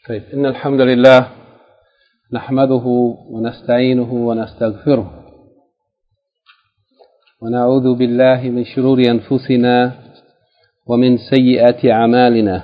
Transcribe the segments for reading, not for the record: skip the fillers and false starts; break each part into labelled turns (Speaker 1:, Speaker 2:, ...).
Speaker 1: طيب إن الحمد لله نحمده ونستعينه ونستغفره ونعوذ بالله من شرور أنفسنا ومن سيئات أعمالنا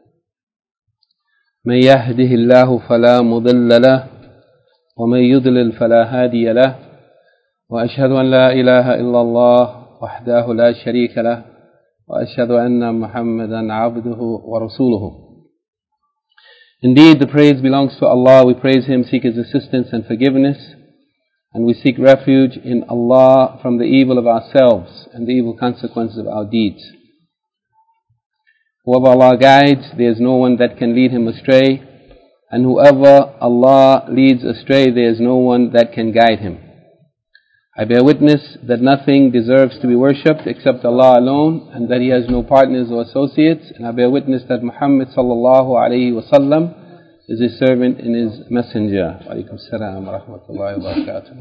Speaker 1: من يهده الله فلا مضل له ومن يضلل فلا هادي له وأشهد أن لا إله إلا الله وحده لا شريك له وأشهد أن محمدا عبده ورسوله. Indeed, the praise belongs to Allah. We praise Him, seek His assistance and forgiveness, and we seek refuge in Allah from the evil of ourselves and the evil consequences of our deeds. Whoever Allah guides, there is no one that can lead him astray, and whoever Allah leads astray, there is no one that can guide him. I bear witness that nothing deserves to be worshipped except Allah alone, and that He has no partners or associates, and I bear witness that Muhammad sallallahu alayhi wa sallam is His servant and His messenger. Alaykum as-salam wa rahmatullahi wa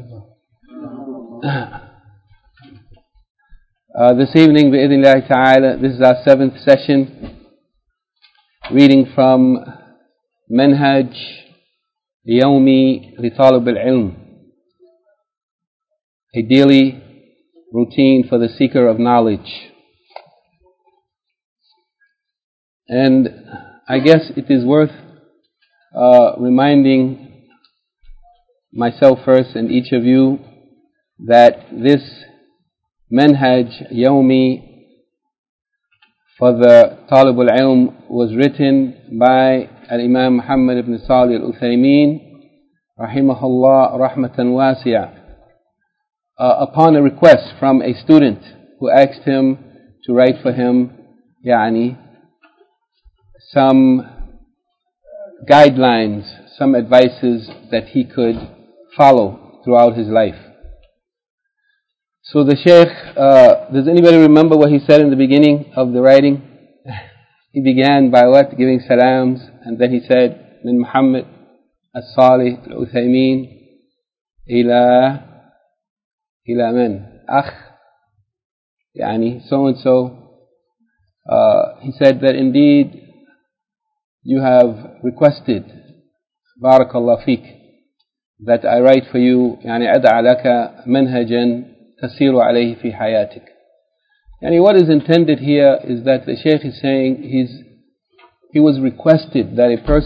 Speaker 1: barakatuh. This evening, bi'idhnillahi ta'ala, this is our 7th session, reading from Manhaj Yawmi li Talib al-Ilm, a daily routine for the seeker of knowledge. And I guess it is worth reminding myself first and each of you that this Manhaj Yawmi for the Talib al-Ilm was written by Al-Imam Muhammad ibn Salih al-Uthaymeen rahimahullah rahmatan wasi'ah, upon a request from a student who asked him to write for him some guidelines, some advices that he could follow throughout his life. So the Shaykh, does anybody remember what he said in the beginning of the writing? He began by what? Giving salams, and then he said, Min Muhammad as-Salih al-Uthaymeen ila man? Akh, so and so. He said that indeed you have requested, barakallah fiqh, that I write for you, ad'a laka manhajan tasiru alayhi fi hayatik. What is intended here is that the Shaykh is saying he was requested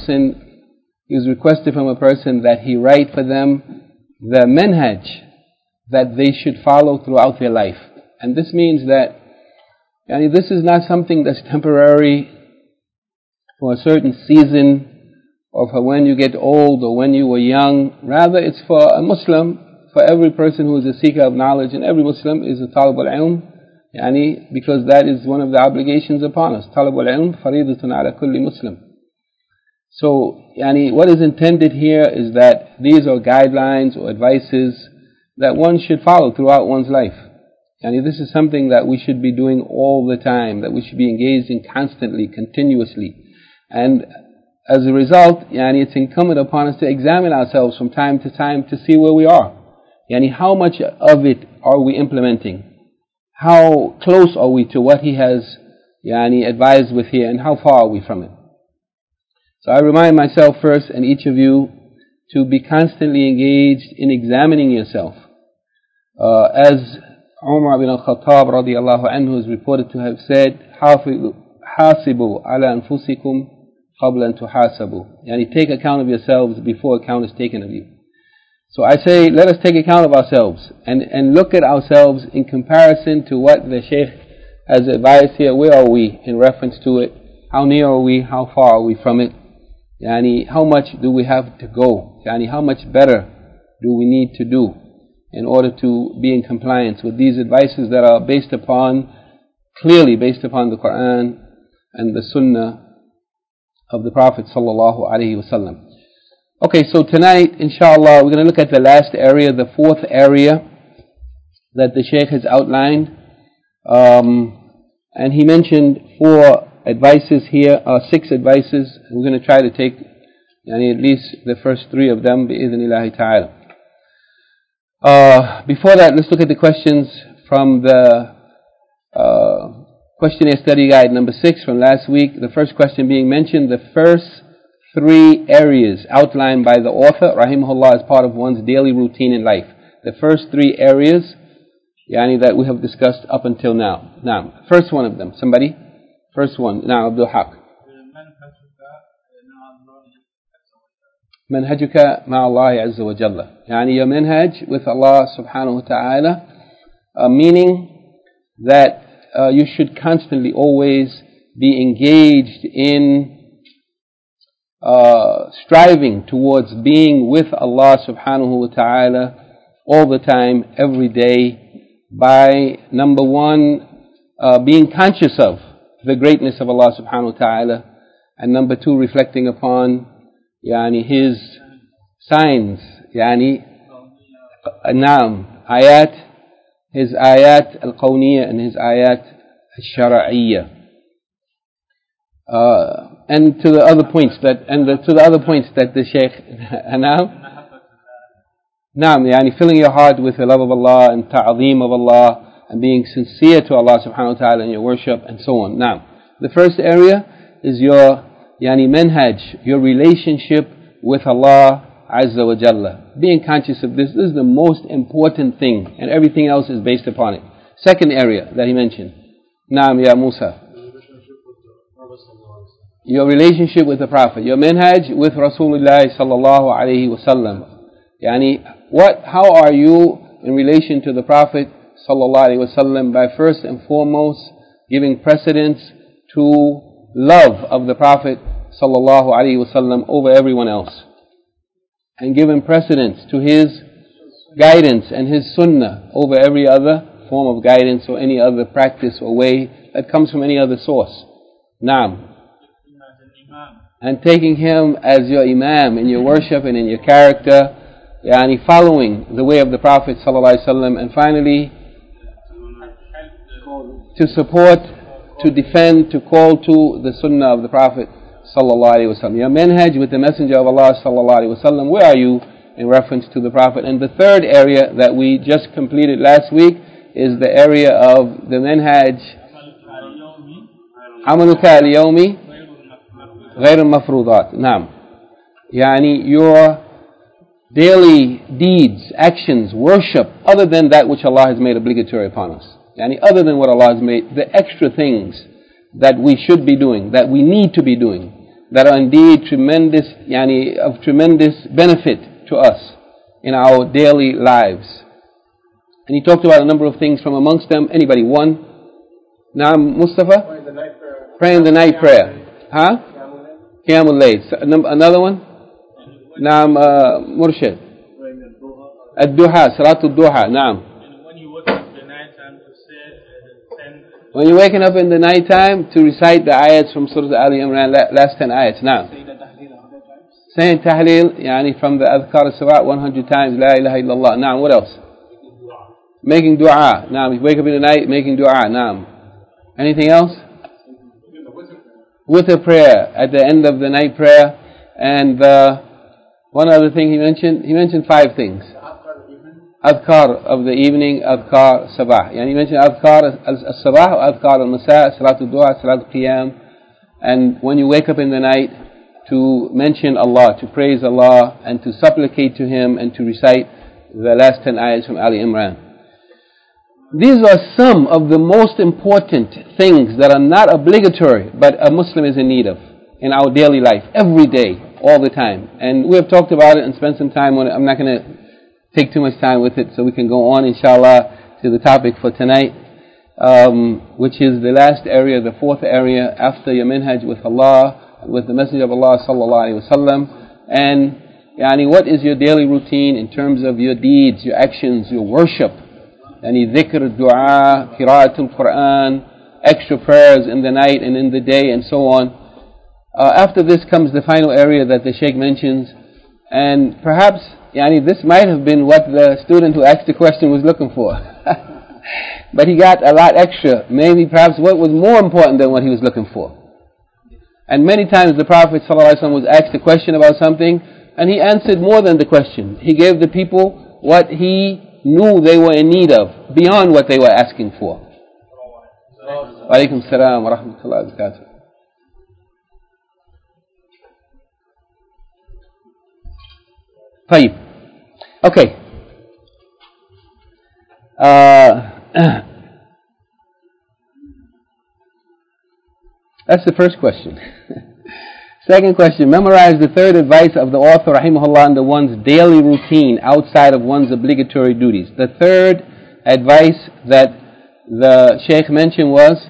Speaker 1: from a person that he write for them the manhaj that they should follow throughout their life. And this means that this is not something that's temporary for a certain season or for when you get old or when you were young. Rather, it's for a Muslim, for every person who is a seeker of knowledge, and every Muslim is a talib al-ilm, because that is one of the obligations upon us. Talib al-ilm faridatun ala kulli Muslim. So, what is intended here is that these are guidelines or advices that one should follow throughout one's life. This is something that we should be doing all the time, that we should be engaged in constantly, continuously. And as a result, it's incumbent upon us to examine ourselves from time to time to see where we are. How much of it are we implementing? How close are we to what he has advised with here, and how far are we from it? So I remind myself first, and each of you, to be constantly engaged in examining yourself. As Umar bin al-Khattab radiyallahu anhu is reported to have said, "Hasibu ala anfusikum qabla an tuhasabu." Take account of yourselves before account is taken of you. So I say, let us take account of ourselves and look at ourselves in comparison to what the Shaykh has advised here. Where are we in reference to it? How near are we? How far are we from it? How much do we have to go? How much better do we need to do in order to be in compliance with these advices that are clearly based upon the Quran and the Sunnah of the Prophet sallallahu alaihi wasallam. Okay, so tonight, inshallah, we're going to look at the last area, the 4th area that the Shaykh has outlined. And he mentioned 4 advices here, 6 advices. We're going to try to take at least the first 3 of them, bi'idhnillahi ta'ala. Before that, let's look at the questions from the questionnaire study guide number 6 from last week. The first question being mentioned, the first three areas outlined by the author, rahimahullah, as part of one's daily routine in life. The first three areas, that we have discussed up until now. Now, first one of them, somebody? First one, now Abdul Haq. منهجك مع الله عز وجل. your manhaj with Allah subhanahu wa ta'ala, meaning that you should constantly always be engaged in striving towards being with Allah subhanahu wa ta'ala all the time, every day, by number one, being conscious of the greatness of Allah subhanahu wa ta'ala, and number two, reflecting upon His signs, ayat, His ayat al-qawniyya and His ayat al-shara'iyya. And to the other points that the Shaykh, filling your heart with the love of Allah and ta'zeem of Allah and being sincere to Allah subhanahu wa ta'ala in your worship and so on. Now, the first area is your manhaj, your relationship with Allah Azza wa Jalla. Being conscious of this is the most important thing, and everything else is based upon it. Second area that he mentioned. Naam ya Musa. Your relationship with the Prophet. Your manhaj with Rasulullah sallallahu alayhi wa sallam. How are you in relation to the Prophet sallallahu alaihi wasallam? By first and foremost giving precedence to love of the Prophet sallallahu alaihi wasallam over everyone else, and giving precedence to his guidance and his sunnah over every other form of guidance or any other practice or way that comes from any other source. Naam. And taking him as your imam in your worship and in your character, following the way of the Prophet ﷺ, and finally to support, to defend, to call to the sunnah of the Prophet ﷺ. Your manhaj with the Messenger of Allah ﷺ, where are you in reference to the Prophet? And the third area that we just completed last week is the area of the manhaj amaluka al-yawmi غير المفروضات. نعم. your daily deeds, actions, worship, other than that which Allah has made obligatory upon us. Other than what Allah has made, the extra things that we should be doing, that we need to be doing, that are indeed tremendous, of tremendous benefit to us in our daily lives. And he talked about a number of things from amongst them. Anybody? One? Naam, Mustafa? Praying the night prayer. Huh? Qiyamul Layl. Another one? Naam, Murshid. Ad-duha, Salatul Duha, naam. When you're waking up in the night time to recite the ayats from Surah Ali Imran, last 10 ayats, naam. Saying tahleel, from the Adhkar al-Sabah 100 times, La ilaha illallah, naam. What else? Making dua, naam. You wake up in the night making dua, naam. Anything else? With a prayer at the end of the night prayer. And one other thing he mentioned 5 things. Adhkar of the evening, Adhkar Sabah. He mentioned Adhkar al-Sabah, Adhkar al-Masa, Salatul Duha, Salatul Qiyam. And when you wake up in the night, to mention Allah, to praise Allah, and to supplicate to Him, and to recite the last 10 ayahs from Ali Imran. These are some of the most important things that are not obligatory, but a Muslim is in need of in our daily life, every day, all the time. And we have talked about it and spent some time on it. I'm not going to take too much time with it, so we can go on, inshallah, to the topic for tonight, which is the last area, the fourth area, after your minhaj with Allah, with the Messenger of Allah sallallahu alaihi wasallam. And what is your daily routine in terms of your deeds, your actions, your worship? Dhikr, dua, qira'atul Quran, extra prayers in the night and in the day, and so on. After this comes the final area that the Shaykh mentions, and perhaps this might have been what the student who asked the question was looking for. But he got a lot extra, maybe perhaps what was more important than what he was looking for. And many times the Prophet ﷺ was asked a question about something, and he answered more than the question. He gave the people what he knew they were in need of, beyond what they were asking for. Wa alaikum salam wa rahmatullahi wa barakatuh. طيب. Okay. That's the first question. Second question, memorize the third advice of the author, rahimahullah, under one's daily routine outside of one's obligatory duties. The third advice that the Shaykh mentioned was,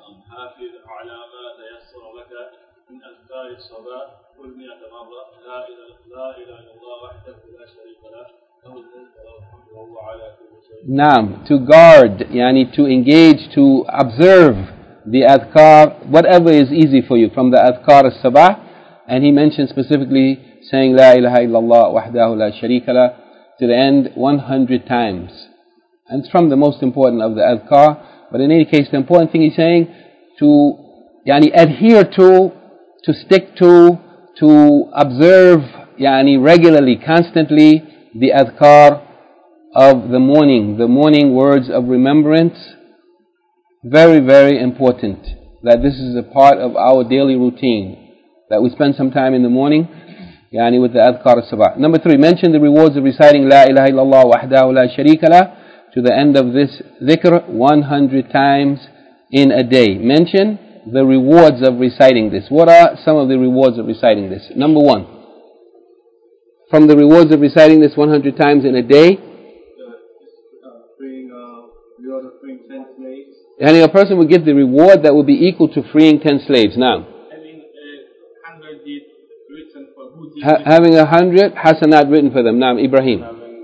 Speaker 1: to guard, to engage, to observe the adhkar, whatever is easy for you, from the adhkar as-sabah, and he mentioned specifically saying La ilaha illallah wahdahu la sharika la to the end 100 times. And it's from the most important of the adhkar, but in any case the important thing he's saying, to adhere to stick to observe regularly, constantly the adhkar of the morning words of remembrance. Very, very important that this is a part of our daily routine, that we spend some time in the morning with the adhkar as-sabah. Number 3, mention the rewards of reciting La ilaha illallah wahdahu la sharika la to the end of this dhikr 100 times in a day. Mention the rewards of reciting this. What are some of the rewards of reciting this? Number 1, from the rewards of reciting this 100 times in a day, and a person will get the reward that will be equal to freeing 10 slaves. Now, having 100 hasanat written for them. Now, Ibrahim.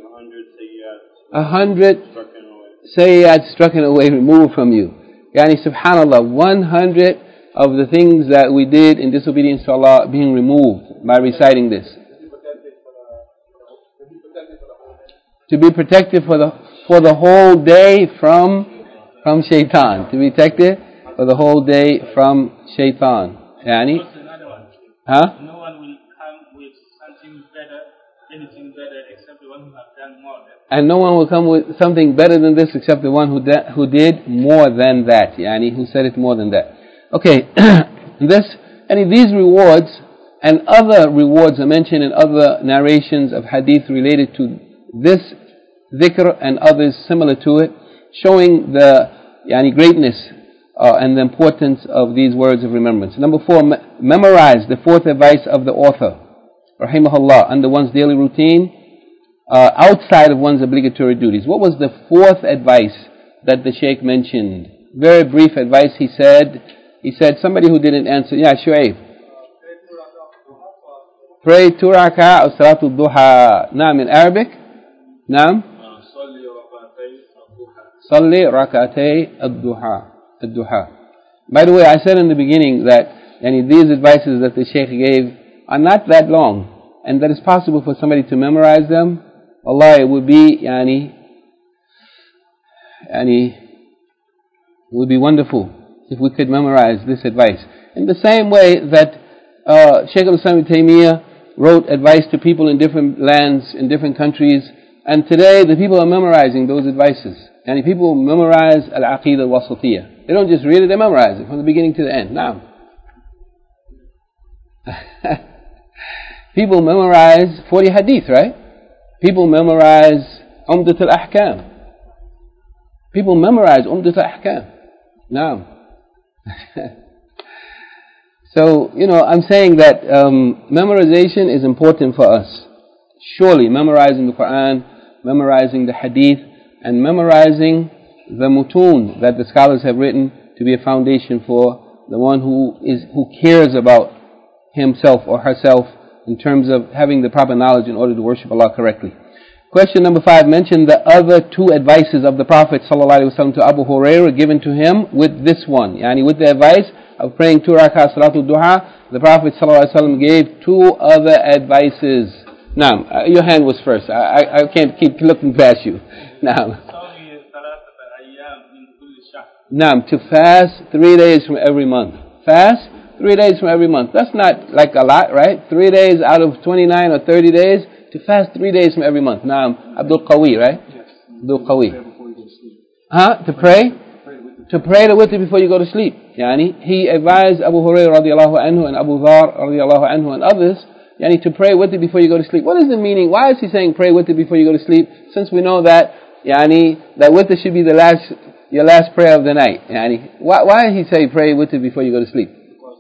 Speaker 1: 100 sayyat stricken away, removed from you. Subhanallah, 100 of the things that we did in disobedience to Allah being removed by reciting this. To be protected for the whole day from shaitan. To be protected for the whole day from shaitan.
Speaker 2: No one will come with something better, anything better, except the one who has done more than that.
Speaker 1: And no one will come with something better than this except the one who did more than that. Who said it more than that. Okay, these rewards and other rewards are mentioned in other narrations of hadith related to this dhikr and others similar to it, showing the greatness and the importance of these words of remembrance. Number 4, memorize the fourth advice of the author, rahimahullah, under one's daily routine, outside of one's obligatory duties. What was the fourth advice that the Shaykh mentioned? Very brief advice. He said, somebody who didn't answer, Shu'aib. Pray 2 rak'ah of Salatul Duha. Naam, in Arabic? Naam? Salli rak'atay ad-duha. By the way, I said in the beginning that these advices that the Shaykh gave are not that long, and that it's possible for somebody to memorize them. Allah, it would be it would be wonderful if we could memorize this advice. In the same way that Shaykh al-Islam ibn Taymiyyah wrote advice to people in different lands, in different countries, and today the people are memorizing those advices. People memorize al-Aqidah al-Wasatiyah. They don't just read it, they memorize it from the beginning to the end. Now, people memorize 40 hadith, right? People memorize Umdat al-Ahkam. People memorize Umdat al-Ahkam. Now, so, I'm saying that memorization is important for us. Surely, memorizing the Quran, memorizing the hadith, and memorizing the mutun that the scholars have written to be a foundation for the one who cares about himself or herself in terms of having the proper knowledge in order to worship Allah correctly. Question number 5, mention the other 2 advices of the Prophet ﷺ to Abu Hurairah given to him with this one. With the advice of praying 2 rak'ah Salatul Duha, the Prophet ﷺ gave 2 other advices. Now, your hand was first. I can't keep looking past you. Now, to fast 3 days from every month. Fast 3 days from every month. That's not like a lot, right? 3 days out of 29 or 30 days. To fast 3 days from every month. Now, Abdul Qawi, right?
Speaker 3: Yes.
Speaker 1: Abdul Qawi. To pray? To pray the witr before you go to sleep. He advised Abu Hurairah radiallahu anhu and Abu Dhar radiallahu anhu and others, to pray with it before you go to sleep. What is the meaning? Why is he saying pray with it before you go to sleep? Since we know that that witr should be your last prayer of the night. Why did he say pray with it before you go to sleep?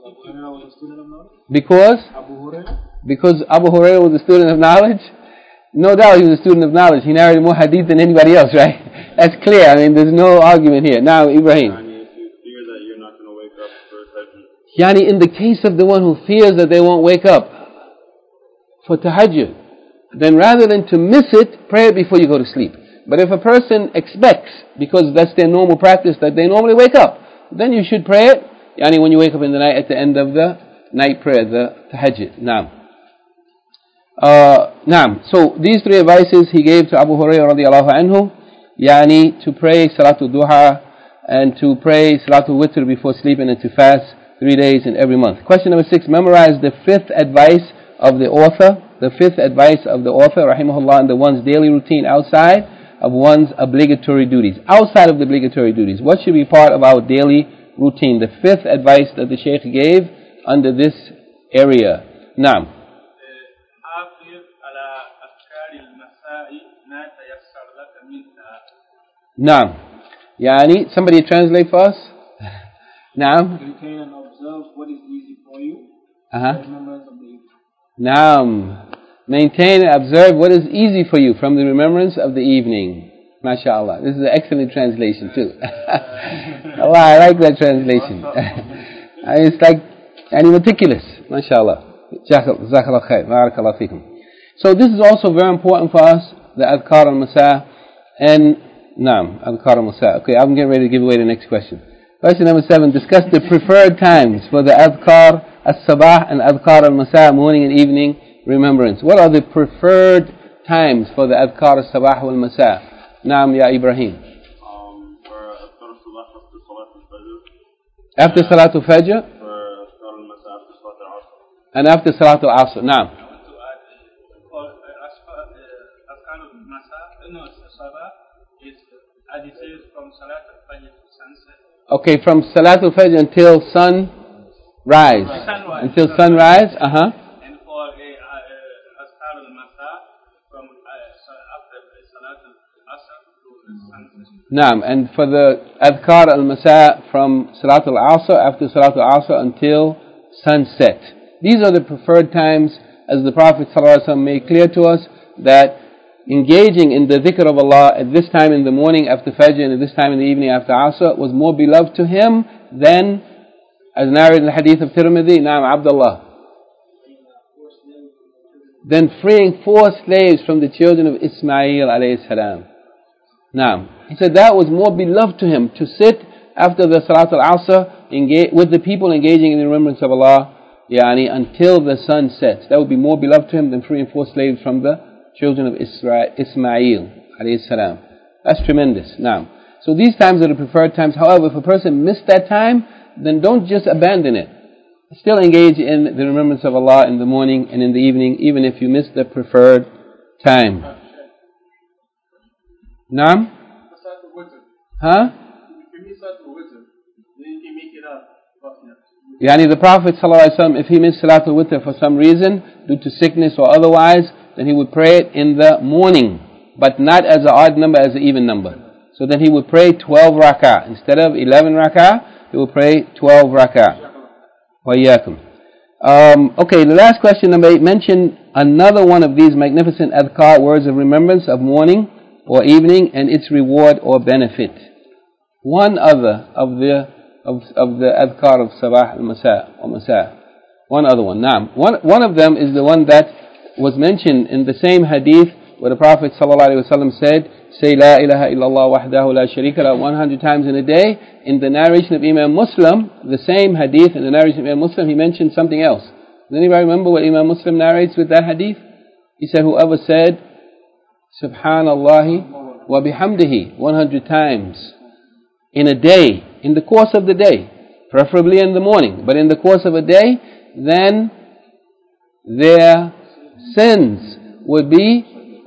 Speaker 1: Because Abu Hurairah was a student of knowledge? No doubt he was a student of knowledge. He narrated more hadith than anybody else, right? That's clear. There's no argument here. Now, Ibrahim.
Speaker 3: If you fear that you're not going to wake up for tahajjud.
Speaker 1: In the case of the one who fears that they won't wake up for tahajjud, then rather than to miss it, pray it before you go to sleep. But if a person expects, because that's their normal practice, that they normally wake up, then you should pray it when you wake up in the night at the end of the night prayer, the tahajjud. So these three advices he gave to Abu Hurairah radiallahu anhu, to pray Salatul Duha and to pray Salatul Witr before sleeping and to fast 3 days in every month. Question number 6, memorize the fifth advice of the author. The fifth advice of the author, rahimahullah, in the one's daily routine outside of one's obligatory duties. Outside of the obligatory duties, what should be part of our daily routine? The fifth advice that the Shaykh gave under this area. Somebody translate for us?
Speaker 2: Maintain and observe what is easy for you. Remembrance of the evening.
Speaker 1: Maintain and observe what is easy for you from the remembrance of the evening. MashaAllah. This is an excellent translation too. Allah, I like that translation. It's like meticulous. MashaAllah. Jazakallah khair. Barakallah fikum. So this is also very important for us, the Adhkar al-Masa and Adhkar al-Masa. Okay, I'm getting ready to give away the next question. Question number 7, discuss the preferred times for the Adhkar al-Sabah and Adhkar al-Masa, morning and evening remembrance. What are the preferred times for the Adhkar al-Sabah wal-Masa? Ya Ibrahim.
Speaker 3: For Adhkar al-Sabah after Salat al-Fajr.
Speaker 1: After Salatul Fajr?
Speaker 3: For Adhkar al-Masa after Salat al-Asr.
Speaker 1: And after Salatul Asr. Okay, from Salatul Fajr until sunrise. Until sunrise,
Speaker 2: And for Adhkar al-Masa from after Salatul Asr to sunset.
Speaker 1: And for the Adhkar al-Masa from Salatul Asr, after Salatul Asr until sunset. These are the preferred times, as the Prophet ﷺ made clear to us, that engaging in the dhikr of Allah at this time in the morning after Fajr and at this time in the evening after Asr was more beloved to him than, as narrated in the hadith of Tirmidhi, Abdullah, than freeing 4 slaves from the children of Ismail alayhi salam. He said that was more beloved to him, to sit after the Salatul Asr with the people engaging in the remembrance of Allah until the sun sets. That would be more beloved to him than freeing 4 slaves from the children of Ismail alayhi salam. That's tremendous. So these times are the preferred times. However, if a person missed that time, then don't just abandon it. Still engage in the remembrance of Allah in the morning and in the evening, even if you miss the preferred time. Naam? The Prophet ﷺ, if he missed Salatul Witr for some reason, due to sickness or otherwise, then he would pray it in the morning, but not as an odd number, as an even number. So then he would pray 12 rak'ah. Instead of 11 rak'ah, he would pray 12 rak'ah. Wa iyyakum. Okay, the last question, number 8, mention another one of these magnificent adhkar, words of remembrance of morning or evening, and its reward or benefit. One other of the adhkar of sabah al-masa or masa. One other one. One of them is the one that was mentioned in the same hadith where the Prophet ﷺ said, say La ilaha illallah wahdahu la sharika la 100 times in a day. In the narration of Imam Muslim, the same hadith, in the narration of Imam Muslim, he mentioned something else. Does anybody remember what Imam Muslim narrates with that hadith? He said, whoever said Subhanallah wa bihamdihi 100 times in a day, in the course of the day, preferably in the morning, but in the course of a day, then their sins would be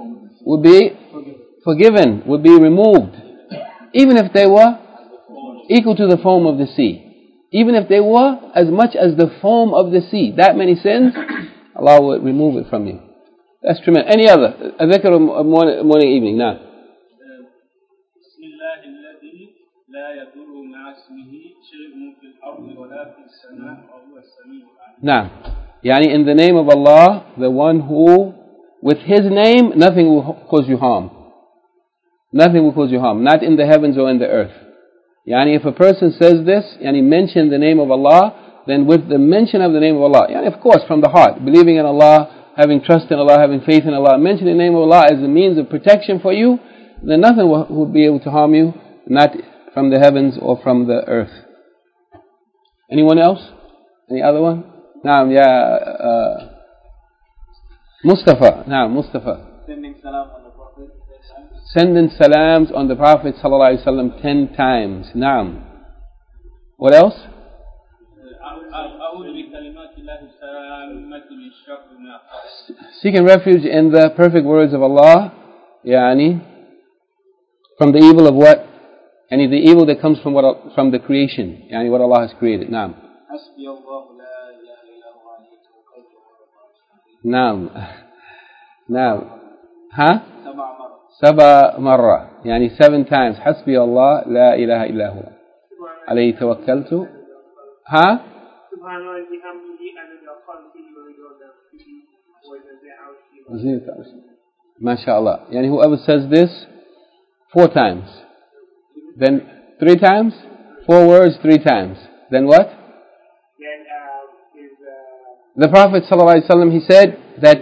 Speaker 1: forgiven, would be removed, even if they were equal to the foam of the sea. Even if they were as much as the foam of the sea. That many sins, Allah will remove it from you. That's tremendous. Any other? A dhikr of morning, evening. Now. Now, yani in the name of Allah, the one who, with His name, nothing will cause you harm. Nothing will cause you harm. Not in the heavens or in the earth. Yani if a person says this, yani mention the name of Allah, then with the mention of the name of Allah, yani of course from the heart, believing in Allah, having trust in Allah, having faith in Allah, mention the name of Allah as a means of protection for you, then nothing will be able to harm you, not from the heavens or from the earth. Anyone else? Any other one? Naam, ya Mustafa. Naam, Mustafa.
Speaker 4: Sending salam on the Prophet.
Speaker 1: Sending salams on the Prophet ﷺ 10 times. Naam. What else? Seeking refuge in the perfect words of Allah, yani, from the evil of what? Yani the evil that comes from the creation, yani what Allah has created. Naam. Naam. Naam. Huh? سبع مرة يعني 7 times حسبي الله لا إله إلا هو عليه توكلت ها ما شاء الله يعني whoever says this 4 times then 3 times 4 words 3 times then what the Prophet ﷺ he said that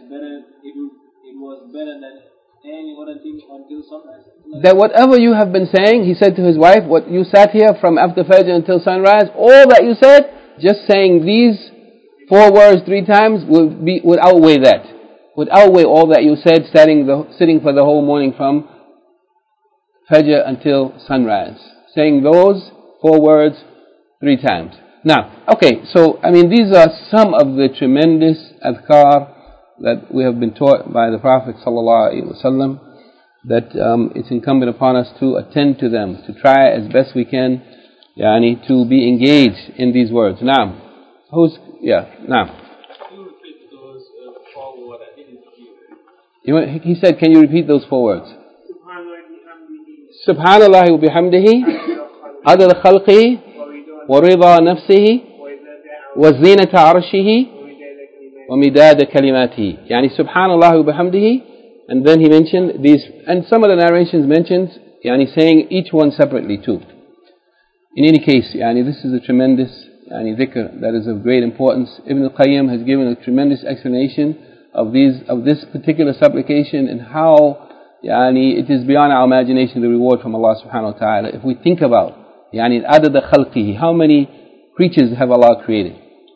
Speaker 1: that whatever you have been saying, he said to his wife, what you sat here from after Fajr until sunrise, all that you said, just saying these 4 words 3 times would outweigh that. Would outweigh all that you said sitting for the whole morning from Fajr until sunrise. Saying those 4 words 3 times. Now, okay, so I mean these are some of the tremendous adhkar that we have been taught by the Prophet ﷺ, that it's incumbent upon us to attend to them, to try as best we can, yani, to be engaged in these words. Naam. Naam. He said, can you repeat those 4 words? Subhanallah wa bihamdihi, adad khalqihi, wa rida nafsihi, wa zinata arshihi, ومداد كلماته يعني سبحان الله وبحمده and then he mentioned these and some of the narrations mentioned يعني saying each one separately too. In any case يعني this is a tremendous يعني dhikr that is of great importance. Ibn al-Qayyim has given a tremendous explanation of this particular supplication and how يعني it is beyond our imagination the reward from Allah subhanahu wa ta'ala. If we think about يعني عدد خلقه, how many creatures have Allah created?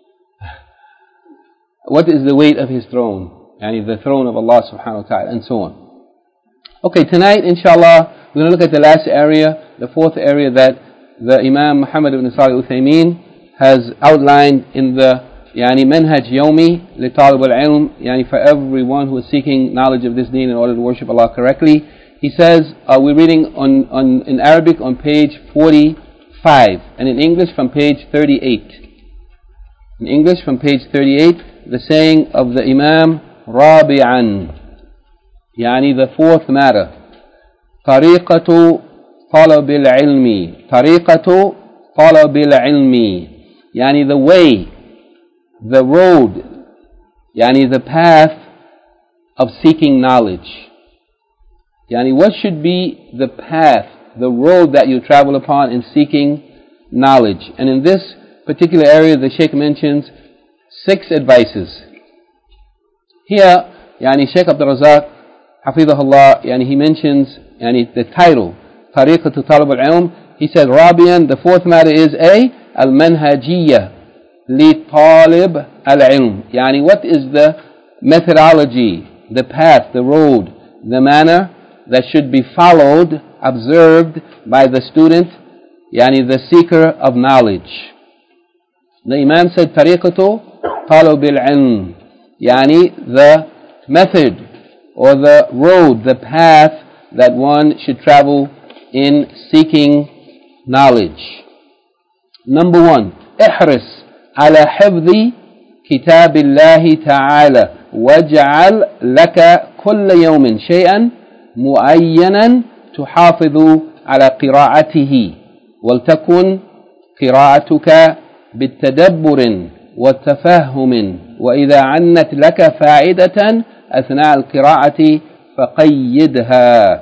Speaker 1: What is the weight of His throne? Yani the throne of Allah subhanahu wa ta'ala and so on. Okay, tonight inshallah we're going to look at the last area, the 4th area that the Imam Muhammad ibn Salih al-Uthaymeen has outlined in the yani Manhaj Yawmi li Talib al-Ilm, yani for everyone who is seeking knowledge of this deen in order to worship Allah correctly. He says, we're reading in Arabic on page 45 and in English from page 38. In English from page 38, the saying of the Imam Rabi'an, yani the 4th matter, طريقة طلب العلم, طريقة طلب العلم, yani the way, the road, yani the path of seeking knowledge. Yani what should be the path, the road that you travel upon in seeking knowledge? And in this particular area the Shaykh mentions 6 advices. Here, yani Shaykh Abdul Razak, Hafidhahullah, yani he mentions yani the title, Tariqatu Talib al-Ilm. He said, Rabian, the 4th matter is Al-Manhajiyya li Talib al-Ilm. Yani what is the methodology, the path, the road, the manner that should be followed, observed by the student, yani the seeker of knowledge. The Imam said, Tariqatu Talib al-Ilm, yani the method or the road, the path that one should travel in seeking knowledge. Number 1, احرص على حفظ كتاب الله تعالى واجعل لك كل يوم شيئا معينا تحافظ على قراءته ولتكن قراءتك بالتدبر والتفهم وإذا عنت لك فائدة أثناء القراءة فقيدها.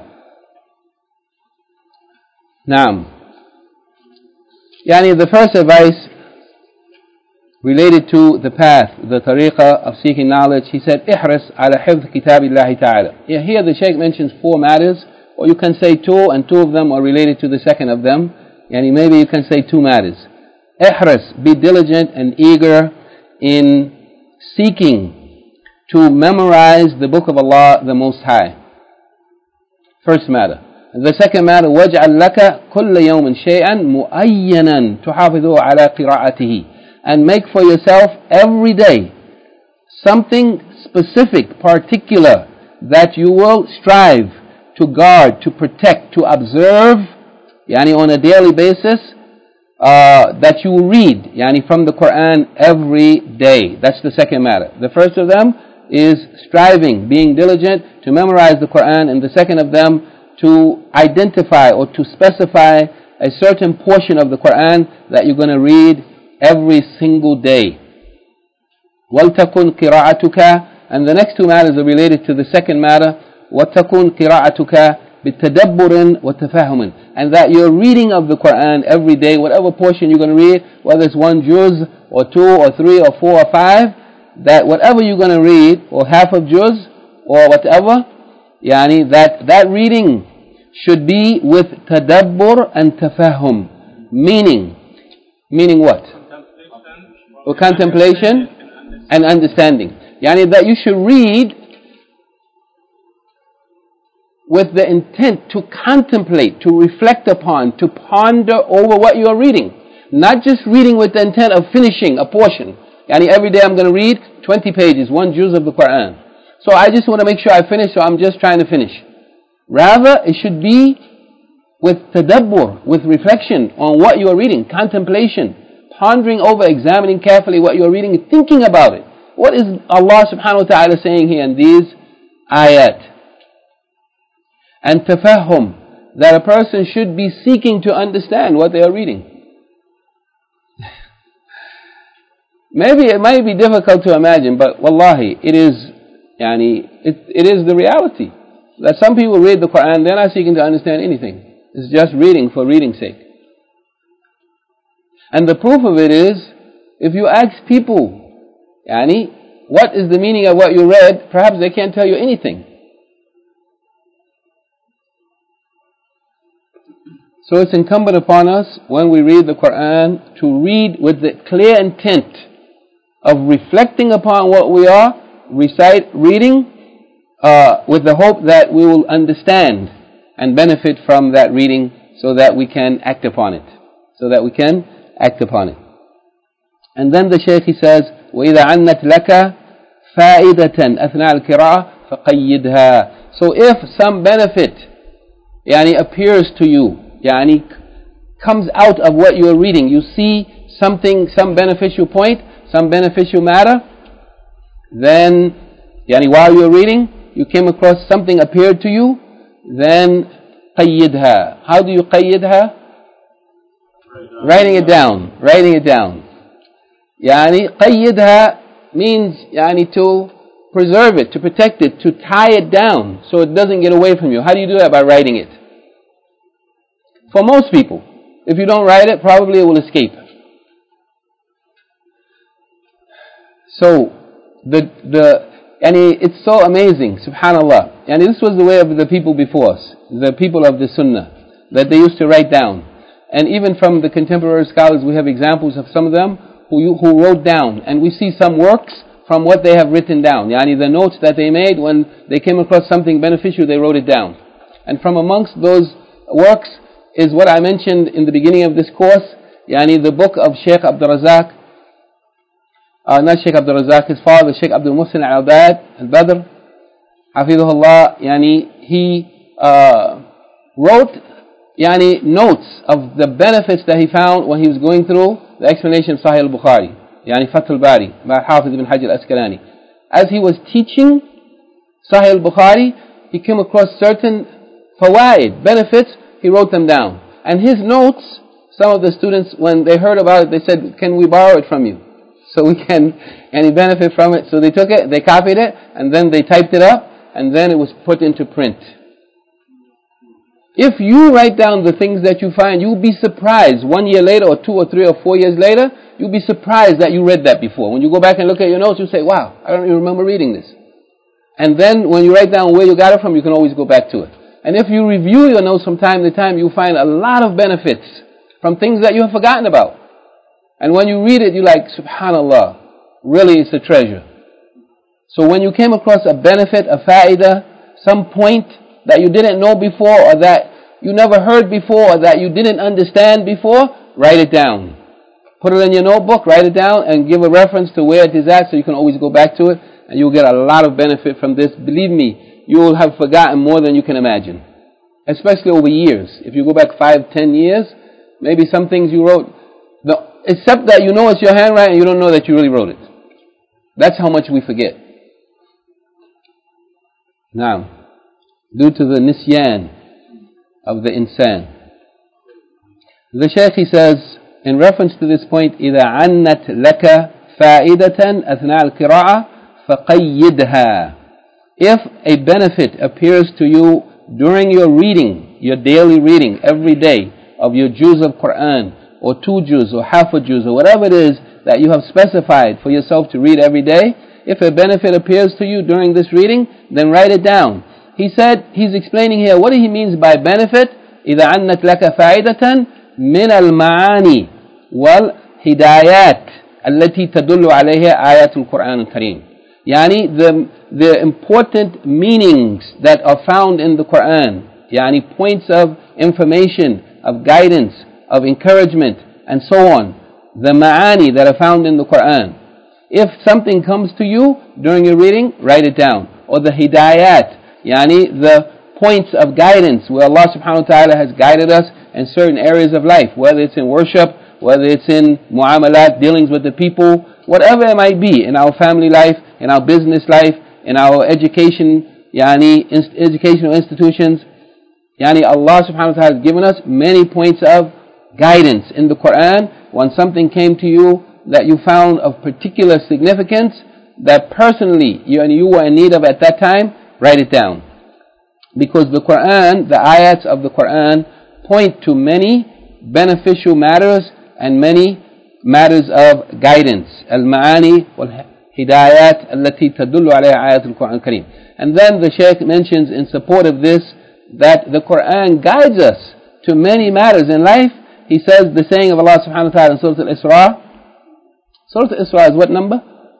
Speaker 1: نعم. The first advice related to the path, the tariqah of seeking knowledge, he said, احرص على حفظ كتاب الله تعالى. Here the Shaykh mentions 4 matters, or you can say 2, and 2 of them are related to the second of them. Maybe you can say 2 matters. احرص, be diligent and eager in seeking to memorize the book of Allah the Most High. First matter. The second matter, وَاجْعَلْ لَكَ كُلَّ يَوْمٍ شَيْئًا مُؤَيَّنًا تُحَافِظُ عَلَى قِرَاءَتِهِ. And make for yourself every day something specific, particular, that you will strive to guard, to protect, to observe, on a daily basis, that you will read, from the Quran every day. That's the second matter. The first of them is striving, being diligent to memorize the Quran, and the second of them to identify or to specify a certain portion of the Quran that you're going to read every single day. وَلْتَكُنْ قِرَاءَتُكَ. And the next 2 matters are related to the second matter. وَتَكُنْ قِرَاءَتُكَ بِالتَّدَبُّرٍ وَتَفَهُمٍ. And that your reading of the Quran every day, whatever portion you're going to read, whether it's 1 juz or 2 or 3 or 4 or 5, that whatever you're going to read, or half of juz or whatever, that reading should be with tadabbur and tafahum. Meaning what? Or contemplation and understanding. That you should read with the intent to contemplate, to reflect upon, to ponder over what you are reading. Not just reading with the intent of finishing a portion. Every day I'm going to read 20 pages, 1 juz of the Quran. So I just want to make sure I finish, so I'm just trying to finish. Rather, it should be with tadabbur, with reflection on what you are reading, contemplation, pondering over, examining carefully what you are reading, thinking about it. What is Allah subhanahu wa ta'ala saying here in these ayat? And tafahum, that a person should be seeking to understand what they are reading. Maybe it might be difficult to imagine, but wallahi, it is the reality. That some people read the Quran, they're not seeking to understand anything. It's just reading for reading's sake. And the proof of it is, if you ask people, what is the meaning of what you read, perhaps they can't tell you anything. So it's incumbent upon us, when we read the Quran, to read with the clear intent of reflecting upon what we are reading, with the hope that we will understand and benefit from that reading, so that we can act upon it. And then the Shaykh, he says, وَإِذَا عَنَّتْ لَكَ فَائِدَةً أَثْنَاءَ الْقِرَاءَةِ فَقَيِّدْهَا. So if some benefit appears to you, comes out of what you are reading, you see something, some beneficial point, some beneficial matter, then while you are reading, you came across something appeared to you, then qayyidha. How do you qayyidha? Writing it down. Qayyidha means to preserve it, to protect it, to tie it down so it doesn't get away from you. How do you do that? By writing it. For most people, if you don't write it, probably it will escape. So it's so amazing, subhanallah. This was the way of the people before us, the people of the Sunnah, that they used to write down. And even from the contemporary scholars, we have examples of some of them who wrote down. And we see some works from what they have written down. The notes that they made when they came across something beneficial, they wrote it down. And from amongst those works is what I mentioned in the beginning of this course, the book of Shaykh Abdul Razak, not Shaykh Abdul Razak, his father, Shaykh Abdul Muhsin al-Abad al-Badr, Hafidhullah. He wrote notes of the benefits that he found when he was going through the explanation of Sahih al-Bukhari. يعني Fath al-Bari by Hafiz ibn Hajar al-Asqalani. As he was teaching Sahih al-Bukhari, he came across certain fawaid, benefits, he wrote them down. And his notes, some of the students, when they heard about it, they said, can we borrow it from you? So we can, any benefit from it. So they took it, they copied it, and then they typed it up, and then it was put into print. If you write down the things that you find, you'll be surprised 1 year later, or 2 or 3 or 4 years later, you'll be surprised that you read that before. When you go back and look at your notes, you say, wow, I don't even remember reading this. And then when you write down where you got it from, you can always go back to it. And if you review your notes from time to time, you'll find a lot of benefits from things that you have forgotten about. And when you read it, you're like, subhanallah, really it's a treasure. So when you came across a benefit, a fa'idah, some point that you didn't know before, or that you never heard before, or that you didn't understand before, write it down. Put it in your notebook, write it down, and give a reference to where it is at, so you can always go back to it, and you'll get a lot of benefit from this. Believe me, you will have forgotten more than you can imagine, especially over years. If you go back 5, 10 years, maybe some things you wrote, except that you know it's your handwriting, you don't know that you really wrote it. That's how much we forget. Now, due to the nisyan of the insan. The Shaykh, he says, in reference to this point, إِذَا عَنَّتْ لَكَ فَائِدَةً أَثْنَاءَ الْقِرَاءَةِ فَقَيِّدْهَا. If a benefit appears to you during your reading, your daily reading, every day, of your juz of Quran, or 2 juz, or half a juz, or whatever it is that you have specified for yourself to read every day, if a benefit appears to you during this reading, then write it down. He said, he's explaining here what he means by benefit. إِذَا عَنَّتْ لَكَ فَائِدَةً مِنَ الْمَعَانِي وَالْهِدَايَاتِ التي تدل عليها آيات القرآن الكريم. Yani the important meanings that are found in the Quran, yani points of information, of guidance, of encouragement, and so on. The ma'ani that are found in the Quran. If something comes to you during your reading, write it down. Or the hidayat, yani the points of guidance where Allah subhanahu wa ta'ala has guided us in certain areas of life, whether it's in worship, whether it's in mu'amalat, dealings with the people, whatever it might be, in our family life, in our business life, in our education, yani educational institutions. Yani Allah subhanahu wa ta'ala has given us many points of guidance in the Quran. When something came to you that you found of particular significance, that personally you were in need of at that time, write it down. Because the Quran, the ayats of the Quran, point to many beneficial matters and many matters of guidance. Al-ma'ani wal-hidayat allati tadullu alayha ayat al-Quran al-Kareem. And then the Shaykh mentions in support of this that the Quran guides us to many matters in life. He says the saying of Allah subhanahu wa ta'ala in Surah Al-Isra. Surah Al-Isra is what number?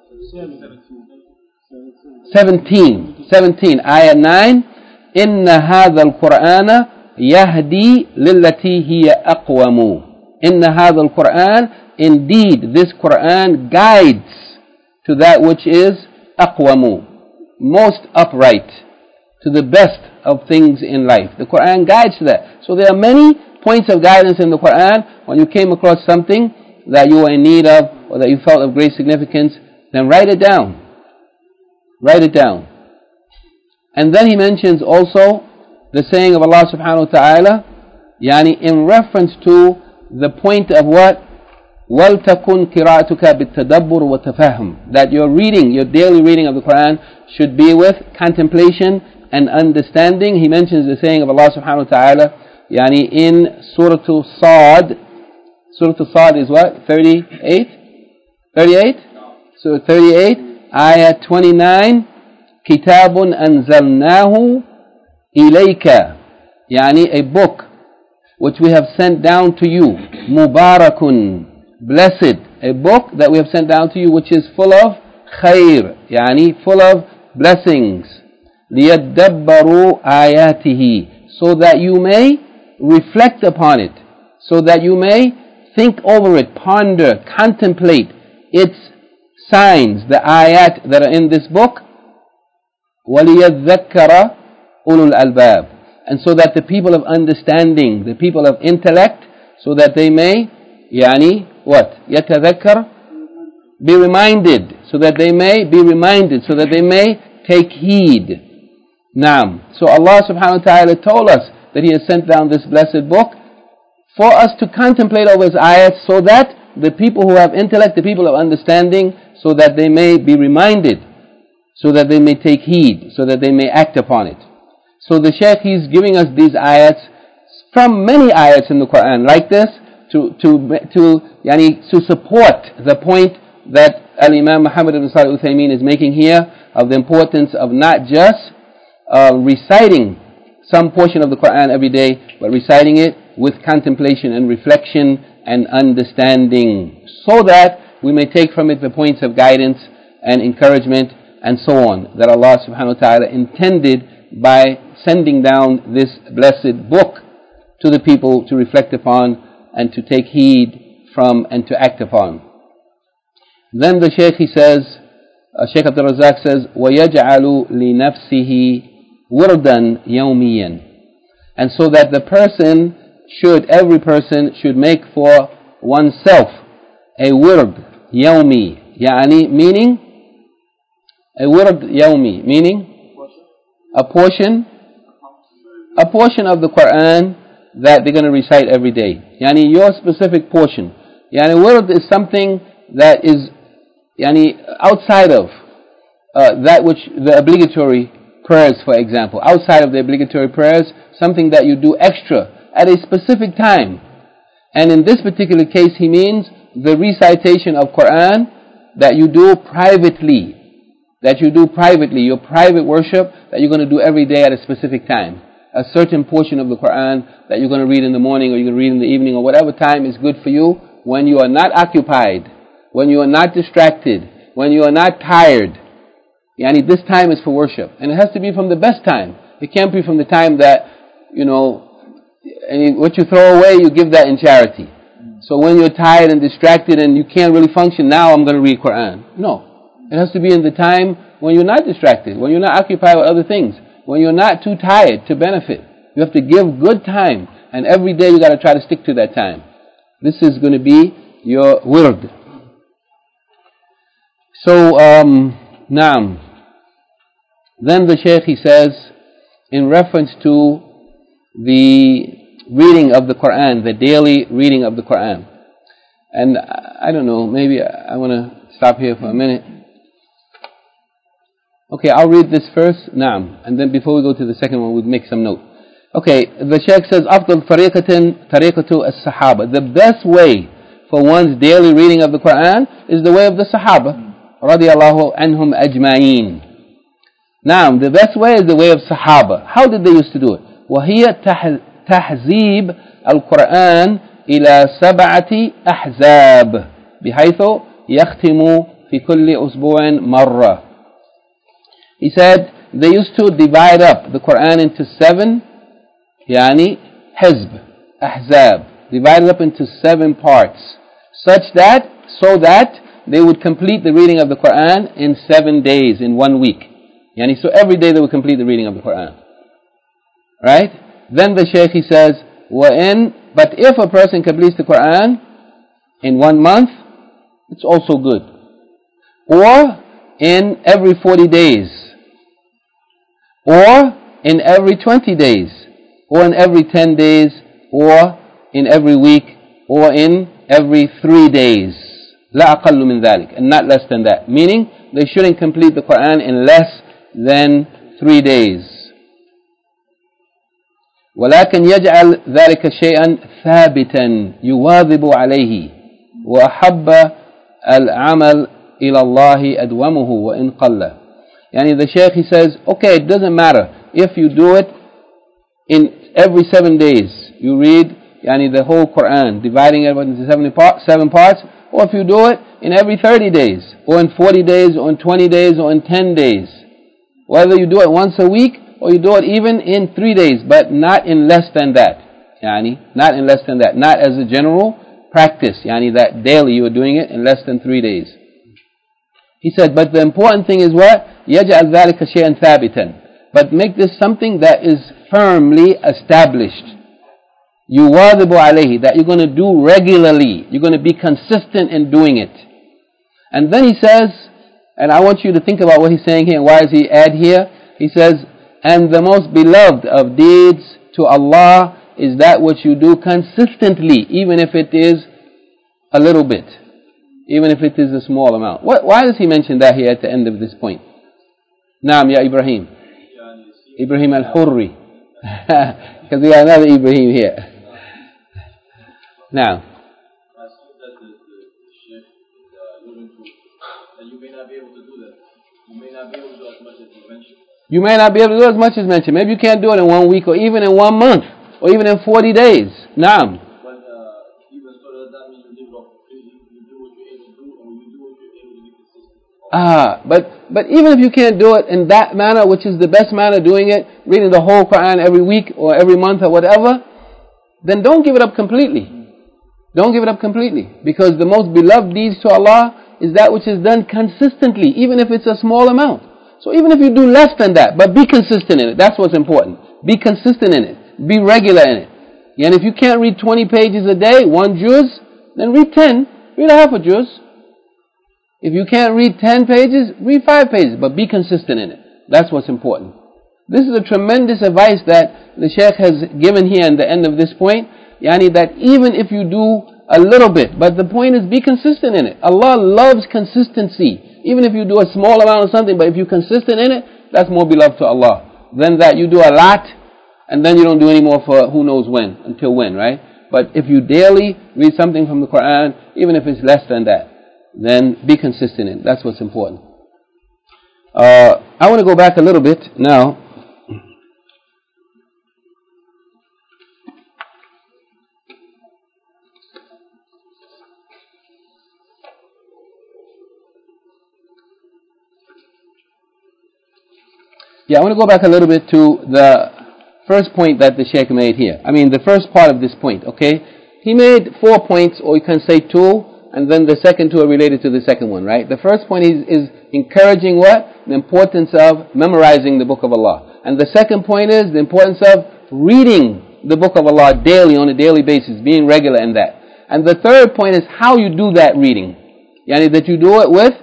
Speaker 1: 17. Ayah 9. إِنَّ هَذَا الْقُرْآنَ يَهْدِي لِلَّتِي هِيَ أَقْوَمُ. إِنَّ هَذَا الْقُرْآنَ, indeed this Quran guides to that which is أَقْوَمُ, most upright, to the best of things in life. The Quran guides to that. So there are many points of guidance in the Quran. When you came across something that you were in need of, or that you felt of great significance, then write it down. Write it down. And then he mentions also the saying of Allah subhanahu wa ta'ala, yani in reference to the point of what? وَلْتَكُنْ قِرَاءَتُكَ بِالتَّدَبُّرِ وَتَفَهُّمْ. That your reading, your daily reading of the Quran should be with contemplation and understanding. He mentions the saying of Allah subhanahu wa ta'ala, yani in Surah Sad. Surah Sad is what? 38? 38? Surah 38, Ayah 29. كِتَابٌ أَنزَلْنَاهُ إِلَيْكَ, yani a book which we have sent down to you. Mubarakun, blessed. A book that we have sent down to you which is full of khair, yani full of blessings. لِيَدَّبَّرُوا آيَاتِهِ, so that you may reflect upon it, so that you may think over it, ponder, contemplate its signs, the ayat that are in this book. وَلِيَذَّكَّرَ أُولُو الْأَلْبَابِ, and so that the people of understanding, the people of intellect, so that they may, yani what? يَتَذَكَّرَ be reminded, so that they may be reminded, so that they may take heed. Naam. So Allah subhanahu wa ta'ala told us that He has sent down this blessed book for us to contemplate over His ayats, so that the people who have intellect, the people of understanding, so that they may be reminded, so that they may take heed, so that they may act upon it. So the Shaykh, he's giving us these ayats from many ayats in the Quran like this to support the point that Al-Imam Muhammad ibn Salih al-Uthaymeen is making here of the importance of not just reciting some portion of the Quran every day, but reciting it with contemplation and reflection and understanding, so that we may take from it the points of guidance and encouragement and so on, that Allah subhanahu wa ta'ala intended by sending down this blessed book to the people to reflect upon and to take heed from and to act upon. Then the Shaykh, he says, Shaykh Abdul Razak says, وَيَجْعَلُ لِنَفْسِهِ وِرْدًا يَوْمِيًا. And so that the person every person should make for oneself a wird yawmi, meaning a wird yawmi, meaning a portion of the Quran that they're going to recite every day. Your specific portion. Wird is something that is outside of that which the obligatory prayers, for example, outside of the obligatory prayers, something that you do extra at a specific time. And in this particular case, he means the recitation of Quran that you do privately. Your private worship that you're going to do every day at a specific time. A certain portion of the Quran that you're going to read in the morning, or you're going to read in the evening, or whatever time is good for you, when you are not occupied, when you are not distracted, when you are not tired. This time is for worship. And it has to be from the best time. It can't be from the time that, what you throw away, you give that in charity. So when you're tired and distracted and you can't really function, now I'm going to read Quran. No. It has to be in the time when you're not distracted, when you're not occupied with other things, when you're not too tired to benefit. You have to give good time, and every day you got to try to stick to that time. This is going to be your wird. So, naam. Then the Shaykh, he says, in reference to the reading of the Quran, the daily reading of the Quran. And I don't know, maybe I want to stop here for a minute. Okay, I'll read this first, naam, and then before we go to the second one, we'll make some note. Okay, the Shaykh says, أفضل طريقة الصحابة. The best way for one's daily reading of the Quran is the way of the Sahaba, radiyallahu anhum ajma'een. Now, the best way is the way of Sahaba. How did they used to do it? وهي تحزيب القرآن إلى 7 أحزاب بحيث يختم في كل أسبوع مرة. He said they used to divide up the Quran into 7 حزب, أحزاب, divided up into 7 parts, so that they would complete the reading of the Quran in 7 days, in 1 week. So every day they would complete the reading of the Quran. Right? Then the Shaykh, he says, but if a person completes the Quran in 1 month, it's also good. Or in every 40 days. Or in every 20 days. Or in every 10 days. Or in every week. Or in every 3 days. لا أقل من ذلك. And not less than that. Meaning, they shouldn't complete the Quran in less than 3 days. ولكن يجعل ذلك شيئا ثابتا يواظب عليه وأحب العمل إلى الله أدومه وإن قل. The Shaykh, he says, okay, it doesn't matter if you do it in every 7 days. You read the whole Quran, dividing it into 7 parts, or if you do it in every 30 days, or in 40 days, or in 20 days, or in 10 days. Whether you do it once a week, or you do it even in 3 days, but not in less than that. Not in less than that. Not as a general practice. That daily you are doing it in less than 3 days. He said, but the important thing is what? يَجْعَلْ ذَلِكَ شَيْئًا ثَابِتًا. But make this something that is firmly established. يُوَاظِبُ عَلَيْهِ. That you're going to do regularly. You're going to be consistent in doing it. And then he says, and I want you to think about what he's saying here and why does he add here. He says, and the most beloved of deeds to Allah is that which you do consistently, even if it is a little bit, even if it is a small amount. Why does he mention that here at the end of this point? Naam, ya Ibrahim. Ibrahim al-Hurri. Because we got another Ibrahim here. Now.
Speaker 3: You may not be able to do that. You may not be able to do as much as you mentioned.
Speaker 1: You may not be able to do as much as mentioned. Maybe you can't do it in 1 week or even in 1 month or even in 40 days. Naam.
Speaker 3: But even so, does that mean you live off you do what you're able to do, and when you do what you're able to be consistent?
Speaker 1: But even if you can't do it in that manner, which is the best manner, doing it, reading the whole Quran every week or every month or whatever, then don't give it up completely. Don't give it up completely. Because the most beloved deeds to Allah is that which is done consistently, even if it's a small amount. So even if you do less than that, but be consistent in it. That's what's important. Be consistent in it. Be regular in it. And if you can't read 20 pages a day, 1 juz, then read 10. Read a half a juz. If you can't read 10 pages, read 5 pages, but be consistent in it. That's what's important. This is a tremendous advice that the Shaykh has given here in the end of this point. That even if you do a little bit, but the point is be consistent in it. Allah loves consistency. Even if you do a small amount of something, but if you're consistent in it, that's more beloved to Allah than that you do a lot and then you don't do any more for who knows when, until when, right? But if you daily read something from the Quran, even if it's less than that, then be consistent in it. That's what's important. I want to go back a little bit now. I want to go back a little bit to the first point that the Shaykh made here. The first part of this point, okay? He made 4 points, or you can say 2, and then the second 2 are related to the second one, right? The first point is encouraging what? The importance of memorizing the Book of Allah. And the second point is the importance of reading the Book of Allah daily, on a daily basis, being regular in that. And the third point is how you do that reading. That you do it with,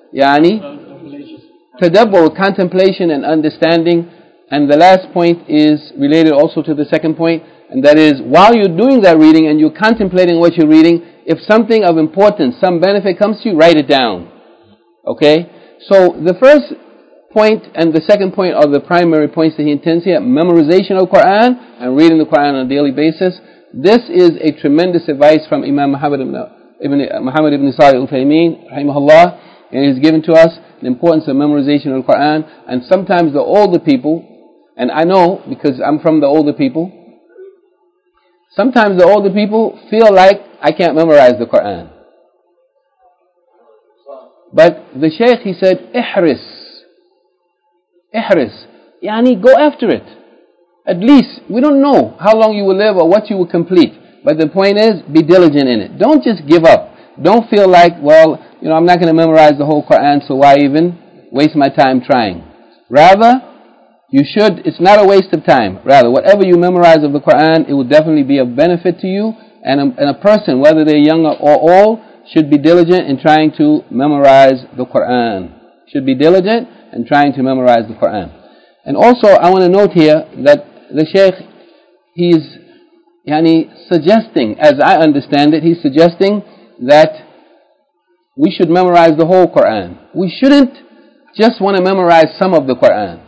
Speaker 1: tadabbur, contemplation and understanding. And the last point is related also to the second point, and that is while you're doing that reading and you're contemplating what you're reading, if something of importance, some benefit comes to you, write it down. Okay? So the first point and the second point are the primary points that he intends here: memorization of the Quran and reading the Quran on a daily basis. This is a tremendous advice from Imam Muhammad ibn Salih al-Uthaymeen, rahimahullah, and he's given to us the importance of memorization of the Quran. And sometimes the older people, and I know because I'm from the older people, sometimes the older people feel like I can't memorize the Quran. But the Shaykh, he said, ihris, go after it. At least, we don't know how long you will live or what you will complete. But the point is, be diligent in it. Don't just give up. Don't feel like, I'm not going to memorize the whole Quran, so why even waste my time trying? Rather, it's not a waste of time. Rather, whatever you memorize of the Quran, it will definitely be of benefit to you. And a person, whether they're young or old, should be diligent in trying to memorize the Quran. Should be diligent in trying to memorize the Quran. And also, I want to note here that the Shaykh, he's suggesting, as I understand it, he's suggesting that we should memorize the whole Quran. We shouldn't just want to memorize some of the Quran.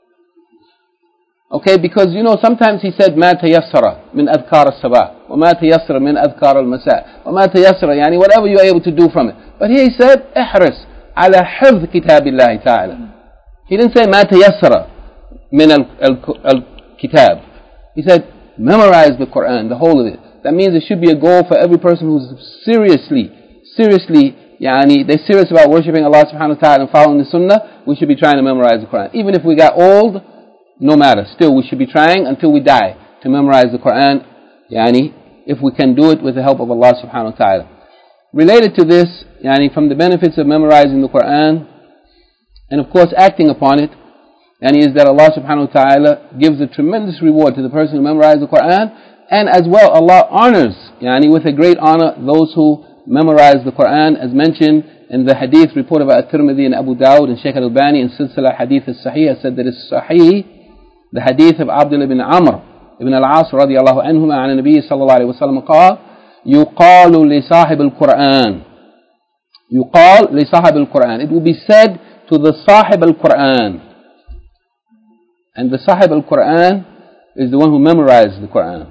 Speaker 1: Okay, because sometimes he said ما تيسر من أذكار الصباح وما تيسر من أذكار المساء وما تيسر, whatever you're able to do from it. But here he said احرص على حفظ كتاب الله تعالى. He didn't say ما تيسر من الكتاب. He said memorize the Quran, the whole of it. That means it should be a goal for every person who's seriously, they're serious about worshipping Allah subhanahu wa ta'ala and following the sunnah. We should be trying to memorize the Quran. Even if we got old, no matter. Still, we should be trying until we die to memorize the Quran, if we can do it with the help of Allah subhanahu wa ta'ala. Related to this, from the benefits of memorizing the Quran, and of course acting upon it, is that Allah subhanahu wa ta'ala gives a tremendous reward to the person who memorizes the Quran, and as well Allah honors, with a great honor, those who memorize the Quran, as mentioned in the hadith reported by At-Tirmidhi and Abu Dawud and Shaykh Al-Albani in Silsila Hadith Al-Sahih, has said that it's Sahih, the hadith of Abdullah ibn Amr ibn al-As radiyallahu anhuma عن النبي صلى الله عليه وسلم قال يقال لصاحب القرآن يقال لصاحب القرآن. It will be said to the Sahib al-Quran. And the Sahib al-Quran is the one who memorized the Quran.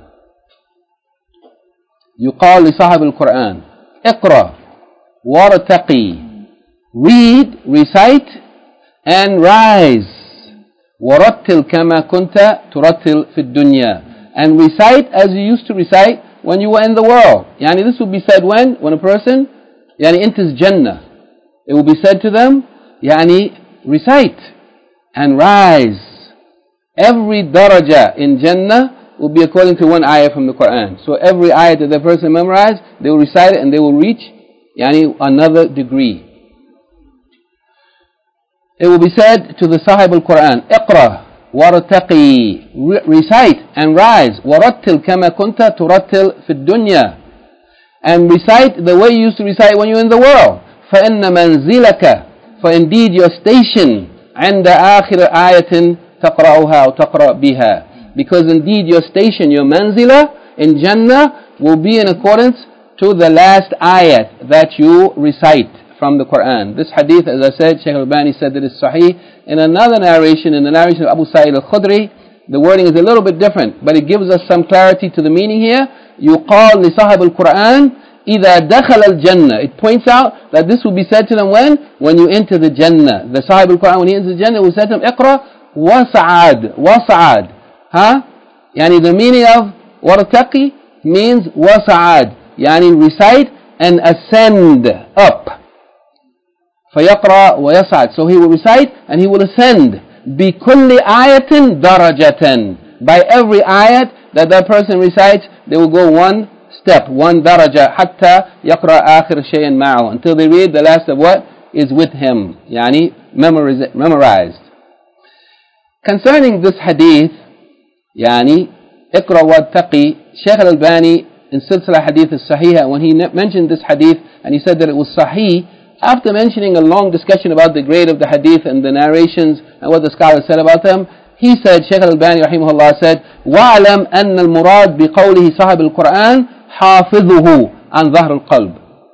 Speaker 1: يقال لصاحب القرآن اقرأ وارتقي. Read, recite, and rise. ورتل كما كنت ترتل في الدنيا. And recite as you used to recite when you were in the world. Yani this will be said when a person enters Jannah. It will be said to them, recite and rise. Every daraja in Jannah will be according to one ayah from the Quran. So every ayah that the person memorized, they will recite it and they will reach another degree. It will be said to the Sahib al-Quran, اقرأ وارتقي. Recite and rise. ورتل كما كنت ترتل في الدنيا. And recite the way you used to recite when you were in the world. فإن منزلك, for indeed your station, عند آخر آية تقرأها أو تقرأ بها. Because indeed your station, your manzila in Jannah will be in accordance to the last ayat that you recite from the Quran. This hadith, as I said, Shaykh Al-Albani said that it's sahih. In another narration, in the narration of Abu Sa'id Al-Khudri, the wording is a little bit different, but it gives us some clarity to the meaning here. يُقال لصاحب القرآن إذا دخل الجنة. It points out that this will be said to them when you enter the Jannah. The Sahib al-Quran, when he enters the Jannah, will say to them, اقرأ وَسَعَد. وَسَعَد. The meaning of وَرْتَقِي means وَسَعَد. Recite and ascend up. فَيَقْرَأ وَيَسَعَد. So he will recite and he will ascend. بِكُلِّ آيَةٍ دَرَجَةً. By every ayat that person recites, they will go one step, one daraja, حَتَّى يَقْرَأ آخِرَ شَيْءٍ مَعَهُ, until they read the last of what is with him, memorized. Concerning this hadith, اقرأ واتقي, Shaykh Al-Albani in Silsila Hadith Al-Sahih, when he mentioned this hadith and he said that it was sahih, after mentioning a long discussion about the grade of the hadith and the narrations and what the scholars said about them, he said, Shaykh Al-Albani rahimahullah said, وَعْلَمْ أَنَّ الْمُرَادِ بِقَوْلِهِ صَاحِبِ الْقُرْآنِ حَافِظُهُ عَنْ ظَهْرِ الْقَلْبِ.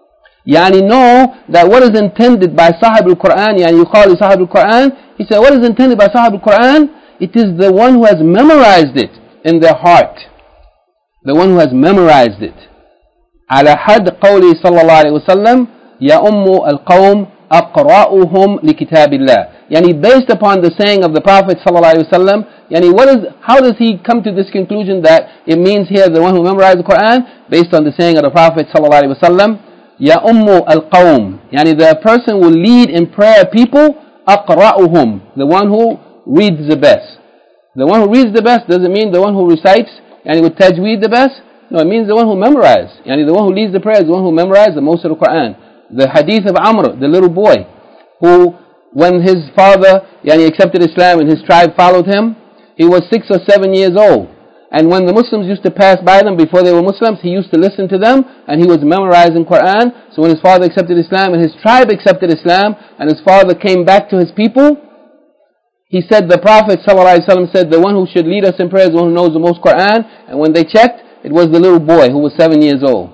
Speaker 1: Know that what is intended by Sahib al-Quran, يُقال Sahib al-Quran, he said, what is intended by Sahib al-Quran? It is the one who has memorized it in their heart. The one who has memorized it. على حد قوله صلى الله عليه وسلم يَأُمُّ الْقَوْمِ أَقْرَأُهُمْ لِكِتَابِ اللَّهِ. Based upon the saying of the Prophet sallallahu alaihi wasallam, how does he come to this conclusion that it means here the one who memorized the Quran? Based on the saying of the Prophet sallallahu alaihi wasallam, يَأُمُّ الْقَوْمِ. The person will lead in prayer people, أَقْرَأُهُمْ, the one who reads the best. The one who reads the best doesn't mean the one who recites with tajweed the best. No, it means the one who memorized. The one who leads the prayer is the one who memorized the most of the Quran. The hadith of Amr, the little boy, who when his father accepted Islam and his tribe followed him, he was 6 or 7 years old. And when the Muslims used to pass by them before they were Muslims, he used to listen to them and he was memorizing Quran. So when his father accepted Islam and his tribe accepted Islam and his father came back to his people, he said, the Prophet ﷺ said, the one who should lead us in prayer is the one who knows the most Quran. And when they checked, it was the little boy who was 7 years old.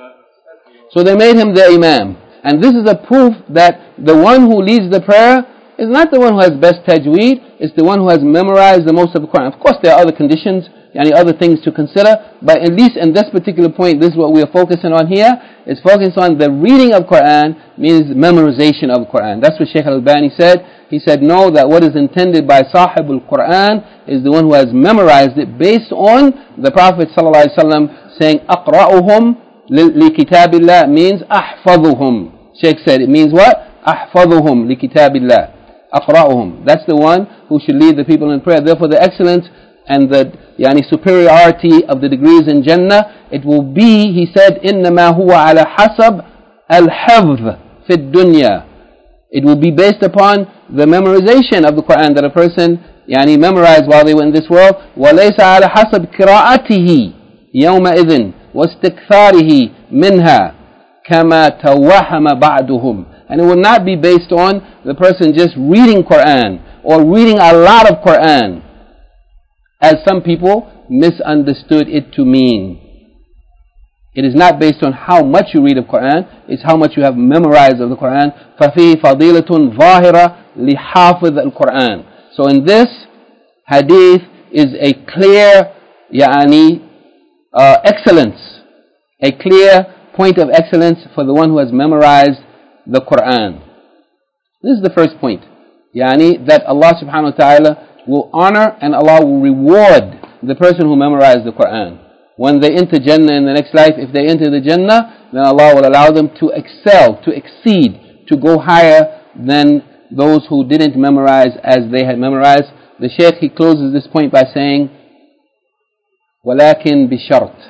Speaker 1: So they made him their imam. And this is a proof that the one who leads the prayer is not the one who has best tajweed, it's the one who has memorized the most of the Quran. Of course there are other conditions, other things to consider, but at least in this particular point, this is what we are focusing on here, is focusing on the reading of Quran means memorization of Quran. That's what Shaykh Al-Albani said. He said, no, that what is intended by Sahib al-Quran is the one who has memorized it based on the Prophet ﷺ saying, أَقْرَأُهُمْ لِكِتَابِ اللَّهِ means أَحْفَظُهُمْ. Shaykh said, it means what? أَحْفَظُهُمْ لِكِتَابِ اللَّهِ. أَقْرَأُهُمْ. That's the one who should lead the people in prayer. Therefore the excellence and the superiority of the degrees in Jannah, it will be, he said, إِنَّمَا هُوَ عَلَى حَسَبْ الْحَفْظِ فِي الدُّنْيَا. It will be based upon the memorization of the Quran that a person memorized while they were in this world. وَلَيْسَ عَلَى حَسَبْ قِرَاءَتِهِ يَوْمَئِذٍ وَاسْتِكْثَارِهِ مِنْهَا. كَمَا تَوَهَمَ بَعْدُهُمْ. And it will not be based on the person just reading Quran or reading a lot of Quran, as some people misunderstood it to mean. It is not based on how much you read of Quran, it's how much you have memorized of the Quran. فَفِي فَضِيلَةٌ ظَاهِرَةٌ لِحَافِظ الْقُرْآنِ. So in this hadith is a clear excellence, a clear point of excellence for the one who has memorized the Quran. This is the first point. That Allah subhanahu wa ta'ala will honor and Allah will reward the person who memorized the Quran. When they enter Jannah in the next life, if they enter the Jannah, then Allah will allow them to excel, to exceed, to go higher than those who didn't memorize as they had memorized. The Shaykh, he closes this point by saying, وَلَكِنْ بِشَرْطٍ.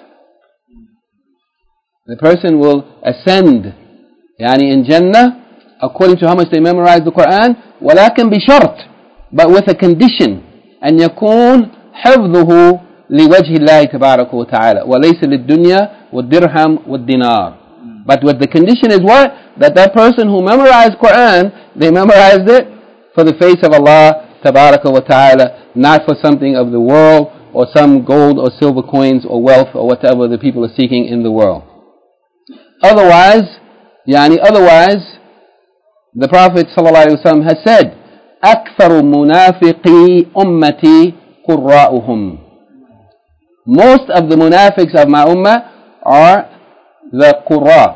Speaker 1: The person will ascend in Jannah according to how much they memorize the Quran, وَلَكِنْ بِشَرْطٍ, but with a condition, أن يكون حفظه لوجه الله تبارك وتعالى وليس للدنيا والدرهم والدينار. But what the condition is what? That person who memorized Quran, they memorized it for the face of Allah تبارك وتعالى, not for something of the world or some gold or silver coins or wealth or whatever the people are seeking in the world. Otherwise, the Prophet ﷺ has said, أكثر منافقي أمتي قراؤهم. Most of the munafiqs of my ummah are the qurra.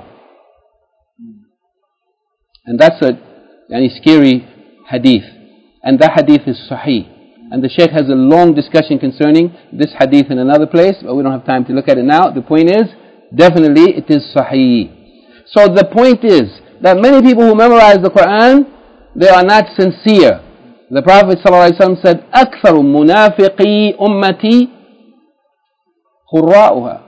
Speaker 1: And that's a scary hadith. And that hadith is sahih. And the Shaykh has a long discussion concerning this hadith in another place, but we don't have time to look at it now. The point is, definitely it is sahih. So the point is that many people who memorize the Quran, they are not sincere. The Prophet ﷺ said, أكثر منافقي أمتي قراؤها.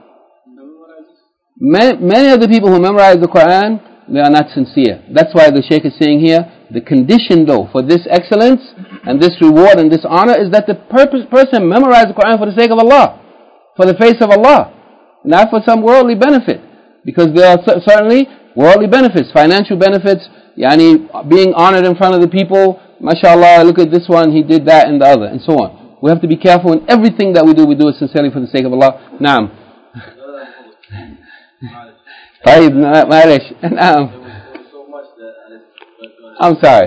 Speaker 1: Many of the people who memorize the Quran, they are not sincere. That's why the Shaykh is saying here, the condition though for this excellence and this reward and this honor is that the person memorize the Quran for the sake of Allah, for the face of Allah, not for some worldly benefit. Because there are certainly worldly benefits, financial benefits, being honored in front of the people, mashallah, look at this one, he did that and the other, and so on. We have to be careful in everything that we do it sincerely for the sake of Allah. Naam. طيب معلش. Naam. I'm sorry.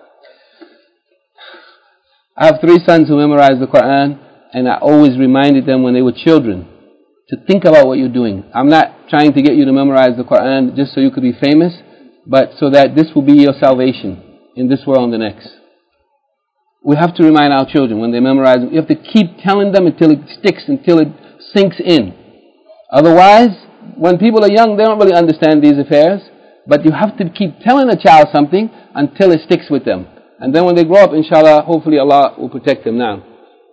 Speaker 1: I have 3 sons who memorized the Quran, and I always reminded them when they were children to think about what you're doing. I'm not trying to get you to memorize the Quran just so you could be famous, but so that this will be your salvation in this world and the next. We have to remind our children when they memorize, you have to keep telling them until it sticks, until it sinks in. Otherwise, when people are young, they don't really understand these affairs, but you have to keep telling a child something until it sticks with them. And then when they grow up, inshallah, hopefully Allah will protect them now.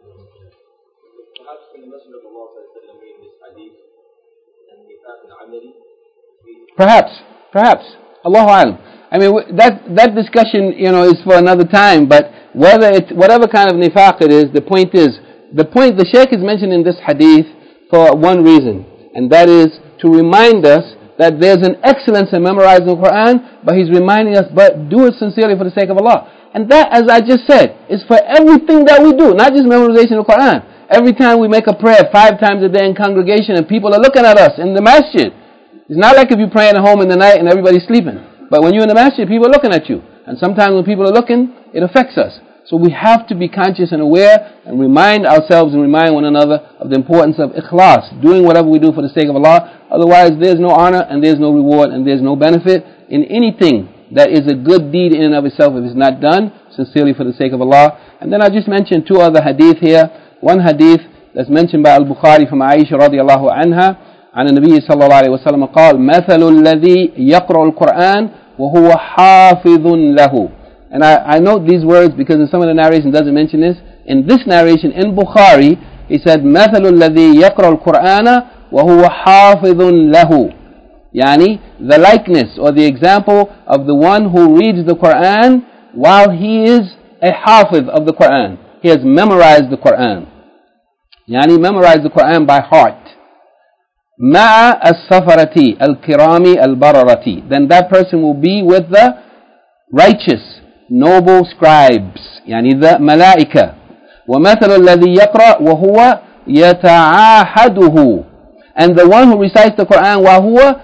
Speaker 1: Perhaps. Allahu Alam. I mean, that discussion, is for another time, but whatever kind of nifaq it is, the point the Shaykh is mentioned in this hadith for one reason, and that is to remind us that there's an excellence in memorizing the Quran, but he's reminding us, but do it sincerely for the sake of Allah. And that, as I just said, is for everything that we do, not just memorization of the Quran. Every time we make a prayer 5 times a day in congregation and people are looking at us in the masjid. It's not like if you're praying at home in the night and everybody's sleeping. But when you're in the masjid, people are looking at you. And sometimes when people are looking, it affects us. So we have to be conscious and aware and remind ourselves and remind one another of the importance of ikhlas, doing whatever we do for the sake of Allah. Otherwise, there's no honor and there's no reward and there's no benefit in anything that is a good deed in and of itself if it's not done sincerely for the sake of Allah. And then I just mentioned 2 other hadith here. One hadith that's mentioned by Al-Bukhari from Aisha radiallahu anha, عن النبي صلى الله عليه وسلم قال مثل الذي يقرأ القرآن وهو حافظ له. And I note these words because in some of the narration doesn't mention this. In this narration in Bukhari, he said مثل الذي يقرأ القرآن وهو حافظ له. The likeness or the example of the one who reads the Quran while he is a hafiz of the Quran. He has memorized the Quran. Memorized the Quran by heart. مع السفرة الكرام البررة. Then that person will be with the righteous, noble scribes, يعني the ملائكة. ومثل الذي يقرأ وهو يتعاهده. And the one who recites the Quran وهو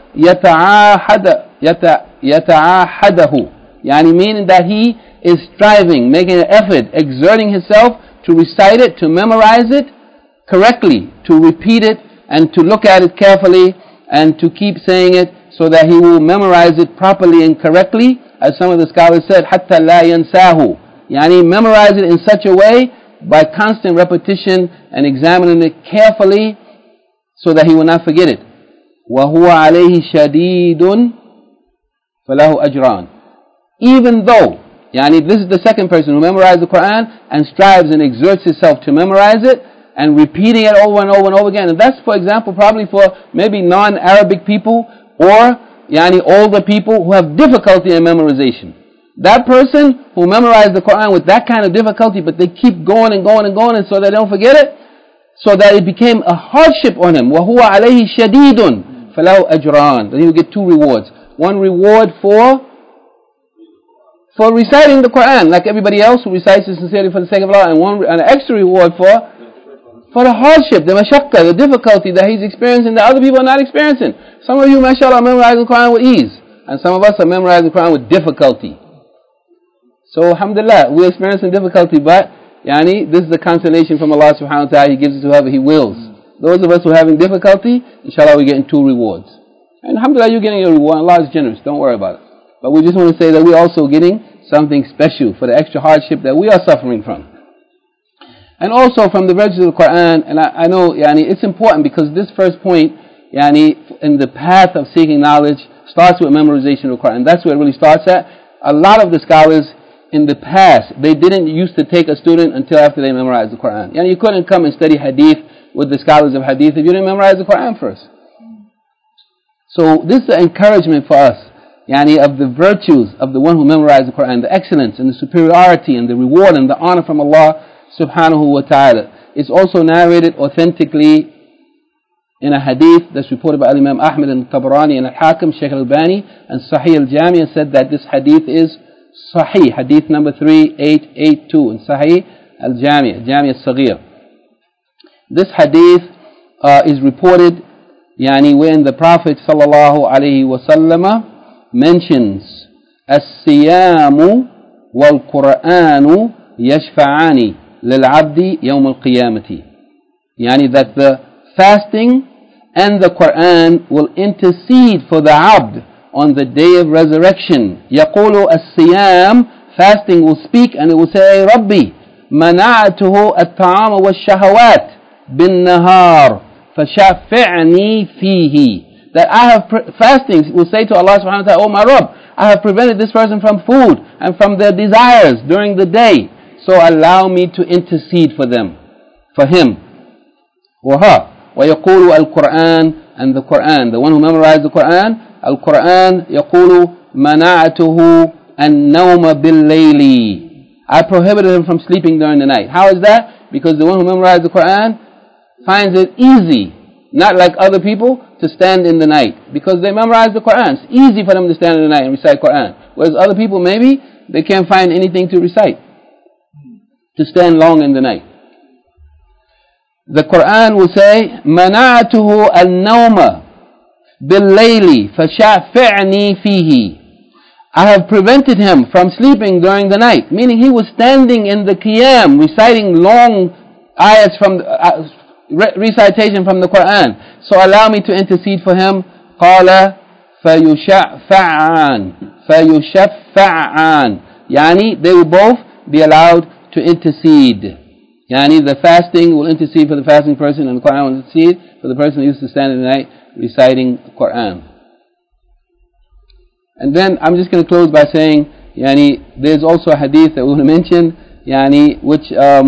Speaker 1: يتعاهده, يعني meaning that he is striving, making an effort, exerting himself to recite it, to memorize it correctly, to repeat it and to look at it carefully and to keep saying it so that he will memorize it properly and correctly, as some of the scholars said, حتى لا ينساه, يعني memorize it in such a way by constant repetition and examining it carefully so that he will not forget it. وهو عليه شديد فله أجران. Even though, yani this is the second person who memorized the Quran and strives and exerts himself to memorize it and repeating it over and over and over again. And that's, for example, probably for maybe non-Arabic people or yani older people who have difficulty in memorization. That person who memorized the Quran with that kind of difficulty, but they keep going and going and going, and so they don't forget it, so that it became a hardship on him. وَهُوَ عَلَيْهِ شَدِيدٌ فَلَهُ أَجْرَانِ. Then he will get two rewards. One reward for reciting the Quran, like everybody else who recites it sincerely for the sake of Allah, and an extra reward for the hardship, the mashaqqa, the difficulty that he's experiencing that other people are not experiencing. Some of you, mashallah, memorize the Quran with ease, and some of us are memorizing the Quran with difficulty. So, alhamdulillah, we're experiencing difficulty, but yani, this is a consolation from Allah subhanahu wa ta'ala. He gives it to whoever He wills. Those of us who are having difficulty, inshallah, we're getting two rewards. And alhamdulillah, you're getting a reward. Allah is generous. Don't worry about it. But we just want to say that we're also getting something special for the extra hardship that we are suffering from. And also from the verses of the Quran, and I know yani, it's important because this first point, yani, in the path of seeking knowledge, starts with memorization of the Quran. That's where it really starts at. A lot of the scholars in the past, they didn't used to take a student until after they memorized the Quran. Yani, you couldn't come and study hadith with the scholars of hadith if you didn't memorize the Quran first. So this is an encouragement for us, yani, of the virtues of the one who memorized the Quran, the excellence and the superiority and the reward and the honor from Allah subhanahu wa ta'ala. It's also narrated authentically in a hadith that's reported by Imam Ahmad and Tabarani and Al-Hakim, Shaykh Al-Albani and Sahih Al-Jami said that this hadith is Sahih, hadith number 3882 in Sahih Al-Jami, Jami Al-Saghir. This hadith is reported yani, when the Prophet sallallahu alayhi wa sallam mentions As-Siyamu wal-Qur'anu yashfa'ani lil-'abdi yawm al-qiyamati, yani that the fasting and the Quran will intercede for the 'abd on the day of resurrection. يقول الصيام, fasting will speak and it will say, Rabbi, منعته الطعام والشهوات بالنهار فشفعني فيه. That I have fasting will say to Allah subhanahu wa ta'ala, oh my Rabb, I have prevented this person from food and from their desires during the day, so allow me to intercede for them, for him. ويقول القرآن, and the Quran, the one who memorized the Quran, Al-Quran يقول منعته النوم بالليل, I prohibited him from sleeping during the night. How is that? Because the one who memorized the Quran finds it easy, not like other people, to stand in the night. Because they memorize the Quran. It's easy for them to stand in the night and recite Quran. Whereas other people, maybe, they can't find anything to recite, to stand long in the night. The Quran will say, منعته النوم بالليل فشافعني فيه, I have prevented him from sleeping during the night. Meaning he was standing in the qiyam, reciting long ayats from recitation from the Quran. So allow me to intercede for him. قال فيشفعان, يعني they will both be allowed to intercede. Yani the fasting will intercede for the fasting person, and the Quran will intercede for the person who used to stand in the night reciting the Quran. And then I'm just going to close by saying, yani, there's also a hadith that we want to mention, yani, which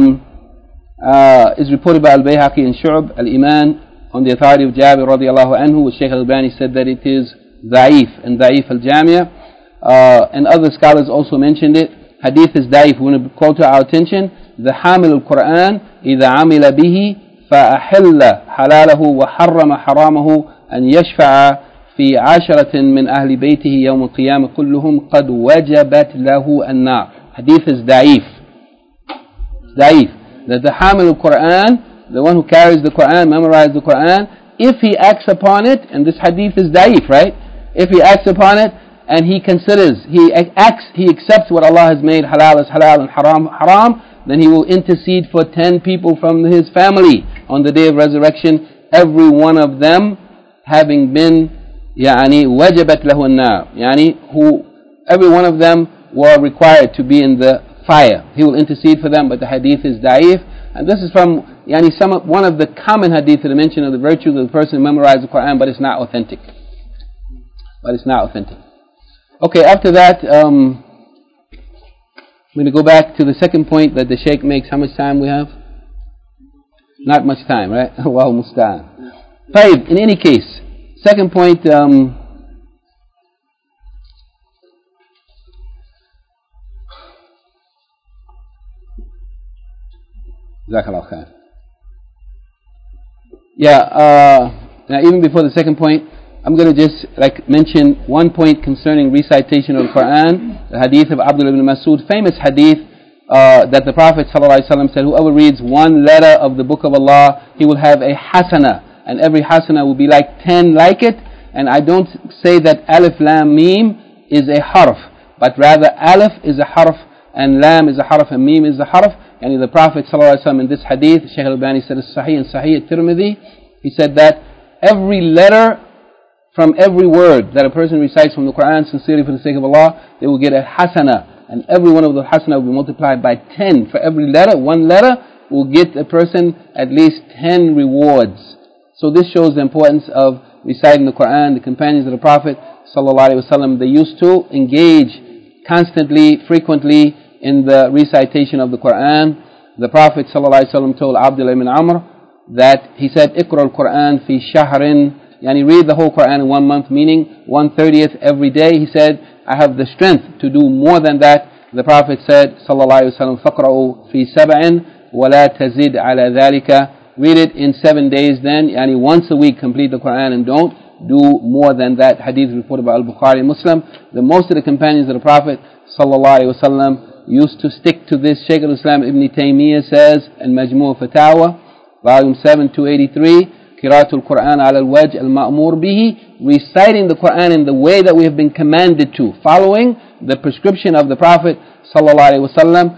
Speaker 1: is reported by Al-Bayhaqi and Shu'ab Al-Iman on the authority of Jabir radiallahu anhu, which Shaykh Al-Albani said that it is da'if and da'if al-Jamia, and other scholars also mentioned it. Hadith is da'if. We want to call to our attention the Hamil al-Quran إذا عمل به فأحل حلاله وحرم حرامه أن يشفع في 10 من أهل بيته يوم القيامة كلهم قد وجبت له النار. Hadith is da'if. Da'if. That the Hamil al-Quran, the one who carries the Quran, memorizes the Quran, if he acts upon it, and this hadith is da'if, right? If he acts upon it and he considers, he accepts what Allah has made halal as halal and haram haram, then he will intercede for 10 people from his family on the day of resurrection, every one of them having been wajabat lahu an-nar, who every one of them were required to be in the fire. He will intercede for them, but the hadith is da'if. And this is from one of the common hadith that mention of the virtues of the person who memorized the Quran, but it's not authentic. Okay, after that, I'm going to go back to the second point that the Shaykh makes. How much time we have? Not much time, right? Allahu musta'an. Tayyib, in any case, second point, Jazakallah khair. Now even before the second point, I'm going to just mention one point concerning recitation of the Quran, the hadith of Abdullah ibn Mas'ud, famous hadith that the Prophet ﷺ said, whoever reads one letter of the book of Allah, he will have a hasana, and every hasana will be like 10 like it. And I don't say that alif lam mim is a harf, but rather alif is a harf and lam is a harf and mim is a harf. And the Prophet ﷺ in this hadith, Shaykh al-Albani said it's Sahih and Sahih al-Tirmidhi, he said that every letter from every word that a person recites from the Quran sincerely for the sake of Allah, they will get a hasana, and every one of the hasana will be multiplied by 10. For every letter, one letter will get a person at least 10 rewards. So this shows the importance of reciting the Quran. The companions of the Prophet ﷺ, they used to engage constantly, frequently in the recitation of the Quran. The Prophet ﷺ told Abdullah ibn Amr that he said, "Iqra al-Quran fi shahrin," read the whole Quran in 1 month, meaning 1/30 every day. He said, I have the strength to do more than that. The Prophet said, ﷺ, "Faqra'u fi sab'in wa la tazid ala dhalika." Read it in 7 days then, once a week complete the Quran and don't do more than that. Hadith reported by Al-Bukhari and Muslim. Most of the companions of the Prophet ﷺ used to stick to this. Shaykh al-Islam Ibn Taymiyyah says in Majmu' Fatawa, volume 7, 283, Qira'atul Quran ala al-wajh al-ma'mur bihi, reciting the Quran in the way that we have been commanded to, following the prescription of the Prophet ﷺ,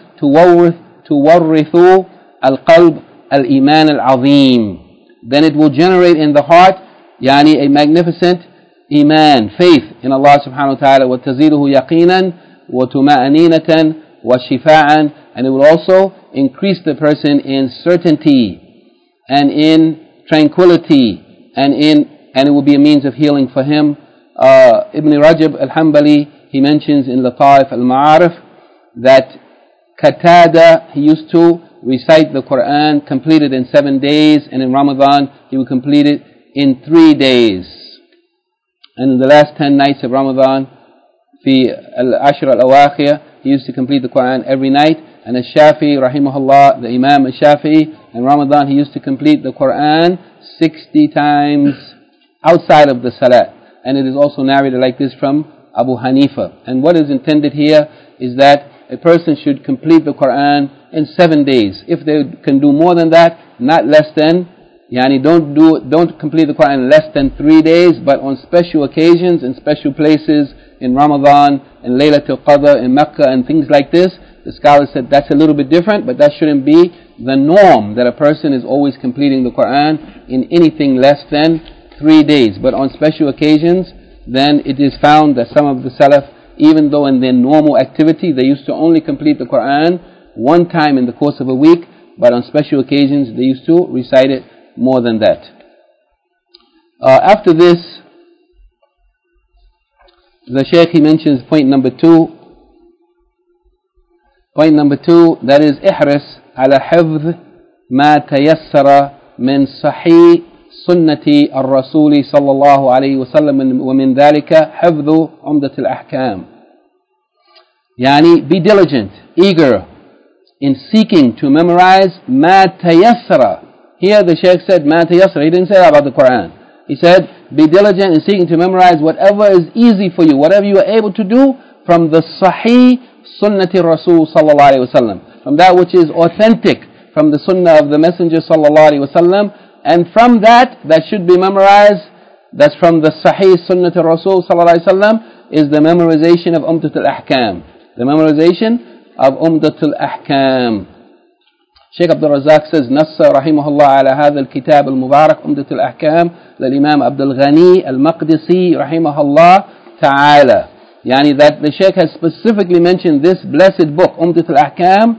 Speaker 1: tuwarrithu al-qalb al-iman al-azim. Then it will generate in the heart a magnificent iman, faith in Allah subhanahu wa ta'ala, wa taziduhu yaqinan wa tuma'aninatan wa shifa'an, and it will also increase the person in certainty and in tranquility, and it will be a means of healing for him. Ibn Rajab al-Hanbali, he mentions in Lataif al-Ma'arif that Qatada, he used to recite the Quran, complete it in 7 days, and in Ramadan he would complete it in 3 days. And in the last 10 nights of Ramadan, fi al-Ashr al-Awakhir, he used to complete the Quran every night. And al-Shafi'i, rahimahullah, the Imam al-Shafi'i, in Ramadan he used to complete the Quran 60 times outside of the Salat. And it is also narrated like this from Abu Hanifa. And what is intended here is that a person should complete the Quran in 7 days. If they can do more than that, not less than, don't complete the Quran in less than 3 days, but on special occasions, in special places, in Ramadan, in Laylatul Qadr, in Mecca, and things like this. The scholars said that's a little bit different, but that shouldn't be the norm, that a person is always completing the Quran in anything less than 3 days. But on special occasions, then it is found that some of the Salaf, even though in their normal activity, they used to only complete the Quran 1 time in the course of a week, but on special occasions, they used to recite it more than that. After this, the Shaykh, he mentions point number 2. Point number 2, that is ihris ala hifdh ma tayassara min sahih sunnati al-Rasuli sallallahu alayhi wa sallam, wa min dhalika hifdhu umdat al-ahkam. Be diligent, eager in seeking to memorize ma tayassara. Here the Shaykh said ma tayassara. He didn't say that about the Quran. he said, be diligent in seeking to memorize whatever is easy for you, whatever you are able to do from the Sahih Sunnati Rasul sallallahu alayhi wa sallam, from that which is authentic from the Sunnah of the Messenger sallallahu alayhi wa sallam, and from that should be memorized, that's from the Sahih Sunnati Rasul sallallahu alayhi wa sallam, is the memorization of Umdat al-Ahkam. The memorization of Umdat al-Ahkam. Shaykh Abdul Razak says, نص رحمه الله على هذا الكتاب المبارك أمدة الأحكام للإمام عبد الغني المقدسي رحمه الله تعالى. Yani that the Shaykh has specifically mentioned this blessed book, Umdat al-Ahkam,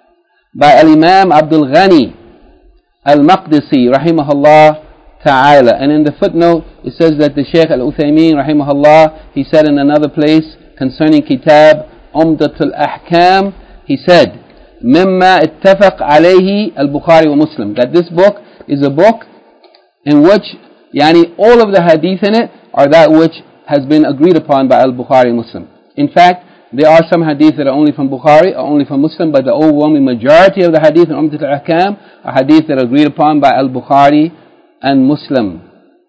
Speaker 1: by Al-Imam Abdul Ghani al-Maqdisi rahimahullah ta'ala. And in the footnote, it says that the Shaykh al-Uthaymeen rahimahullah, he said in another place concerning Kitab Umdat al-Ahkam, he said, مما اتفق عليه البخاري ومسلم, that this book is a book in which all of the hadith in it are that which has been agreed upon by al-Bukhari and Muslim. In fact, there are some hadith that are only from Bukhari or only from Muslim, but the overwhelming majority of the hadith in Umdat al-Ahkam are hadith that are agreed upon by al-Bukhari and Muslim.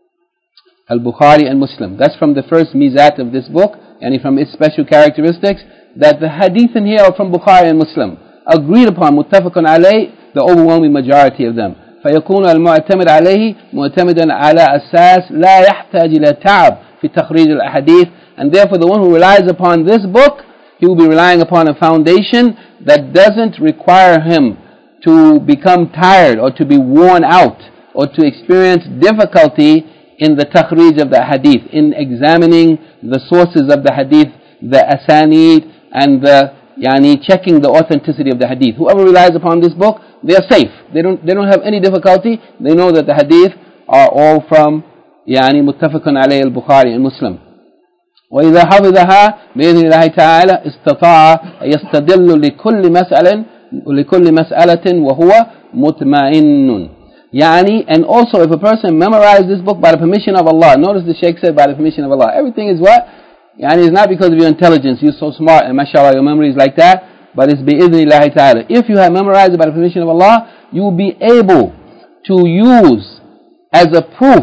Speaker 1: Al-Bukhari and Muslim. That's from the first mizat of this book, and from its special characteristics, that the hadith in here are from Bukhari and Muslim. Agreed upon, muttafaqun alayh, the overwhelming majority of them. فيكون المعتمد عليه معتمدا على أساس لا يحتاج إلى تعب في تخريج الأحاديث, and therefore the one who relies upon this book, he will be relying upon a foundation that doesn't require him to become tired or to be worn out or to experience difficulty in the takhrij of the hadith, in examining the sources of the hadith, the asanid, and the checking the authenticity of the hadith. Whoever relies upon this book, they are safe. They don't have any difficulty. They know that the hadith are all from muttafaqun alayhi al-Bukhari and Muslim. وإذا حفظها بإذن الله تعالى استطاع يستدل لكل مسألة وهو مطمئن. And also if a person memorizes this book by the permission of Allah, notice the Shaykh said by the permission of Allah. Everything is what? It's not because of your intelligence, you're so smart and mashallah your memory is like that, but it's bi'idhnillahi ta'ala. If you have memorized it by the permission of Allah, you will be able to use as a proof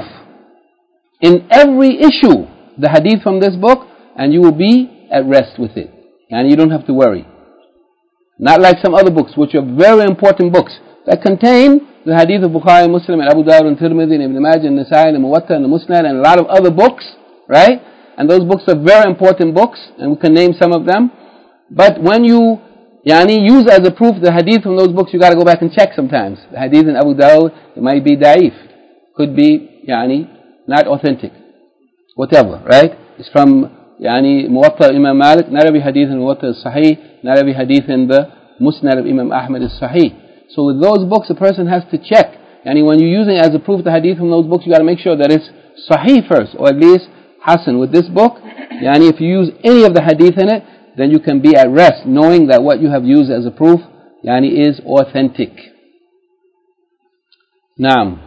Speaker 1: in every issue the hadith from this book, and you will be at rest with it. And you don't have to worry. Not like some other books, which are very important books, that contain the hadith of Bukhari and Muslim and Abu Dawud and Tirmidhi and Ibn Majah and Nasai and Muwatta and the Musnad and a lot of other books, right? And those books are very important books, and we can name some of them. But when you use as a proof the hadith from those books, you got to go back and check sometimes. The hadith in Abu Dawud, it might be da'if, could be not authentic, whatever, right? It's from Muwatta Imam Malik, not every hadith in Muwatta is sahih, not every hadith in the Musnad of Imam Ahmad is sahih. So with those books, a person has to check. When you're using as a proof the hadith from those books, you got to make sure that it's sahih first, or at least hasan. With this book, if you use any of the hadith in it, then you can be at rest, knowing that what you have used as a proof, is authentic. Naam.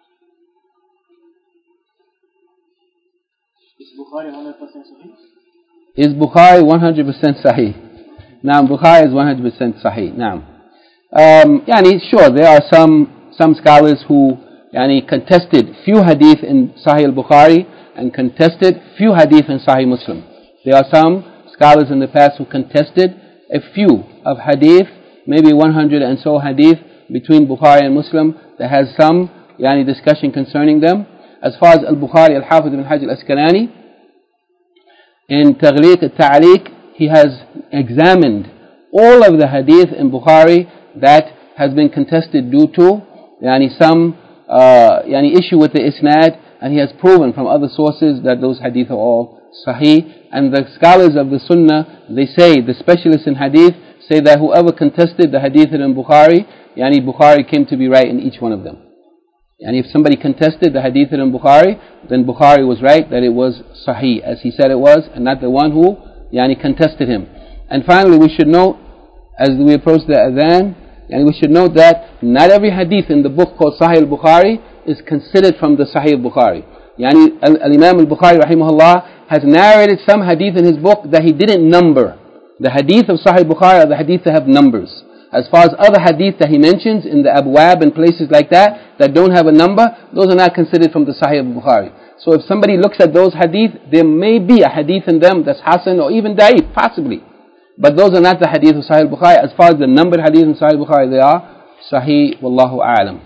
Speaker 2: Is Bukhari 100% sahih?
Speaker 1: Is Bukhari 100% sahih? Naam, Bukhari is 100% sahih. Naam. Sure, there are some scholars who contested few hadith in Sahih al-Bukhari and contested few hadith in Sahih Muslim. There are some scholars in the past who contested a few of hadith, maybe 100 and so hadith between Bukhari and Muslim that has some discussion concerning them. As far as al-Bukhari, al-Hafiz ibn Hajj al-Asqalani, in Taghliq al-Ta'liq, he has examined all of the hadith in Bukhari that has been contested due to some issue with the isnad, and he has proven from other sources that those hadith are all sahih. And the scholars of the sunnah, they say, the specialists in hadith say that whoever contested the hadith in Bukhari, Bukhari came to be right in each one of them. If somebody contested the hadith in Bukhari, then Bukhari was right that it was sahih as he said it was, and not the one who contested him. And finally, we should note, as we approach the adhan, we should note that not every hadith in the book called Sahih al-Bukhari is considered from the Sahih al-Bukhari. Al-Imam al-Bukhari rahimahullah has narrated some hadith in his book that he didn't number. The hadith of Sahih al-Bukhari are the hadith that have numbers. As far as other hadith that he mentions in the abwab and places like that don't have a number, those are not considered from the Sahih al-Bukhari. So if somebody looks at those hadith, there may be a hadith in them that's hasan or even da'if, possibly. But those are not the hadith of Sahih Bukhari. As far as the numbered hadith in Sahih Bukhari, they are sahih, wallahu a'lam.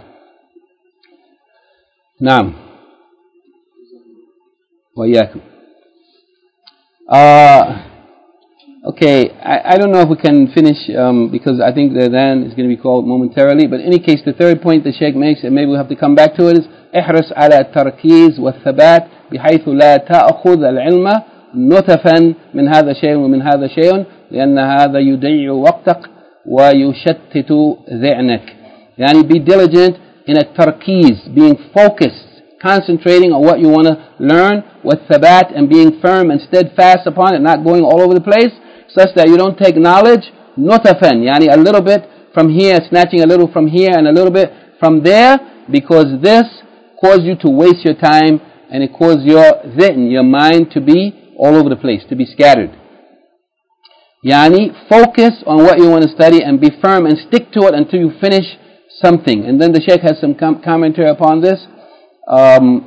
Speaker 1: Naam. Wa iyyakum. Okay, I don't know if we can finish because I think the adhan is going to be called momentarily. But in any case, the third point the Shaykh makes, and maybe we'll have to come back to it, is احرص على التركيز والثبات بحيث لا تأخذ العلم نتفا من هذا شيء ومن هذا شيء لأن هذا يضيع وقتك ويشتت ذهنك. يعني be diligent in a tarkiz, being focused, concentrating on what you want to learn, with thabat, and being firm and steadfast upon it, not going all over the place, such that you don't take knowledge nutafan, yani a little bit from here, snatching a little from here and a little bit from there, because this causes you to waste your time and it causes your dhihn, your mind, to be all over the place, to be scattered. Yani focus on what you want to study and be firm and stick to it until you finish something. And then the Shaykh has some commentary upon this.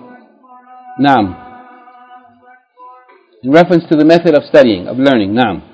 Speaker 1: Naam. In reference to the method of studying, of learning. Naam.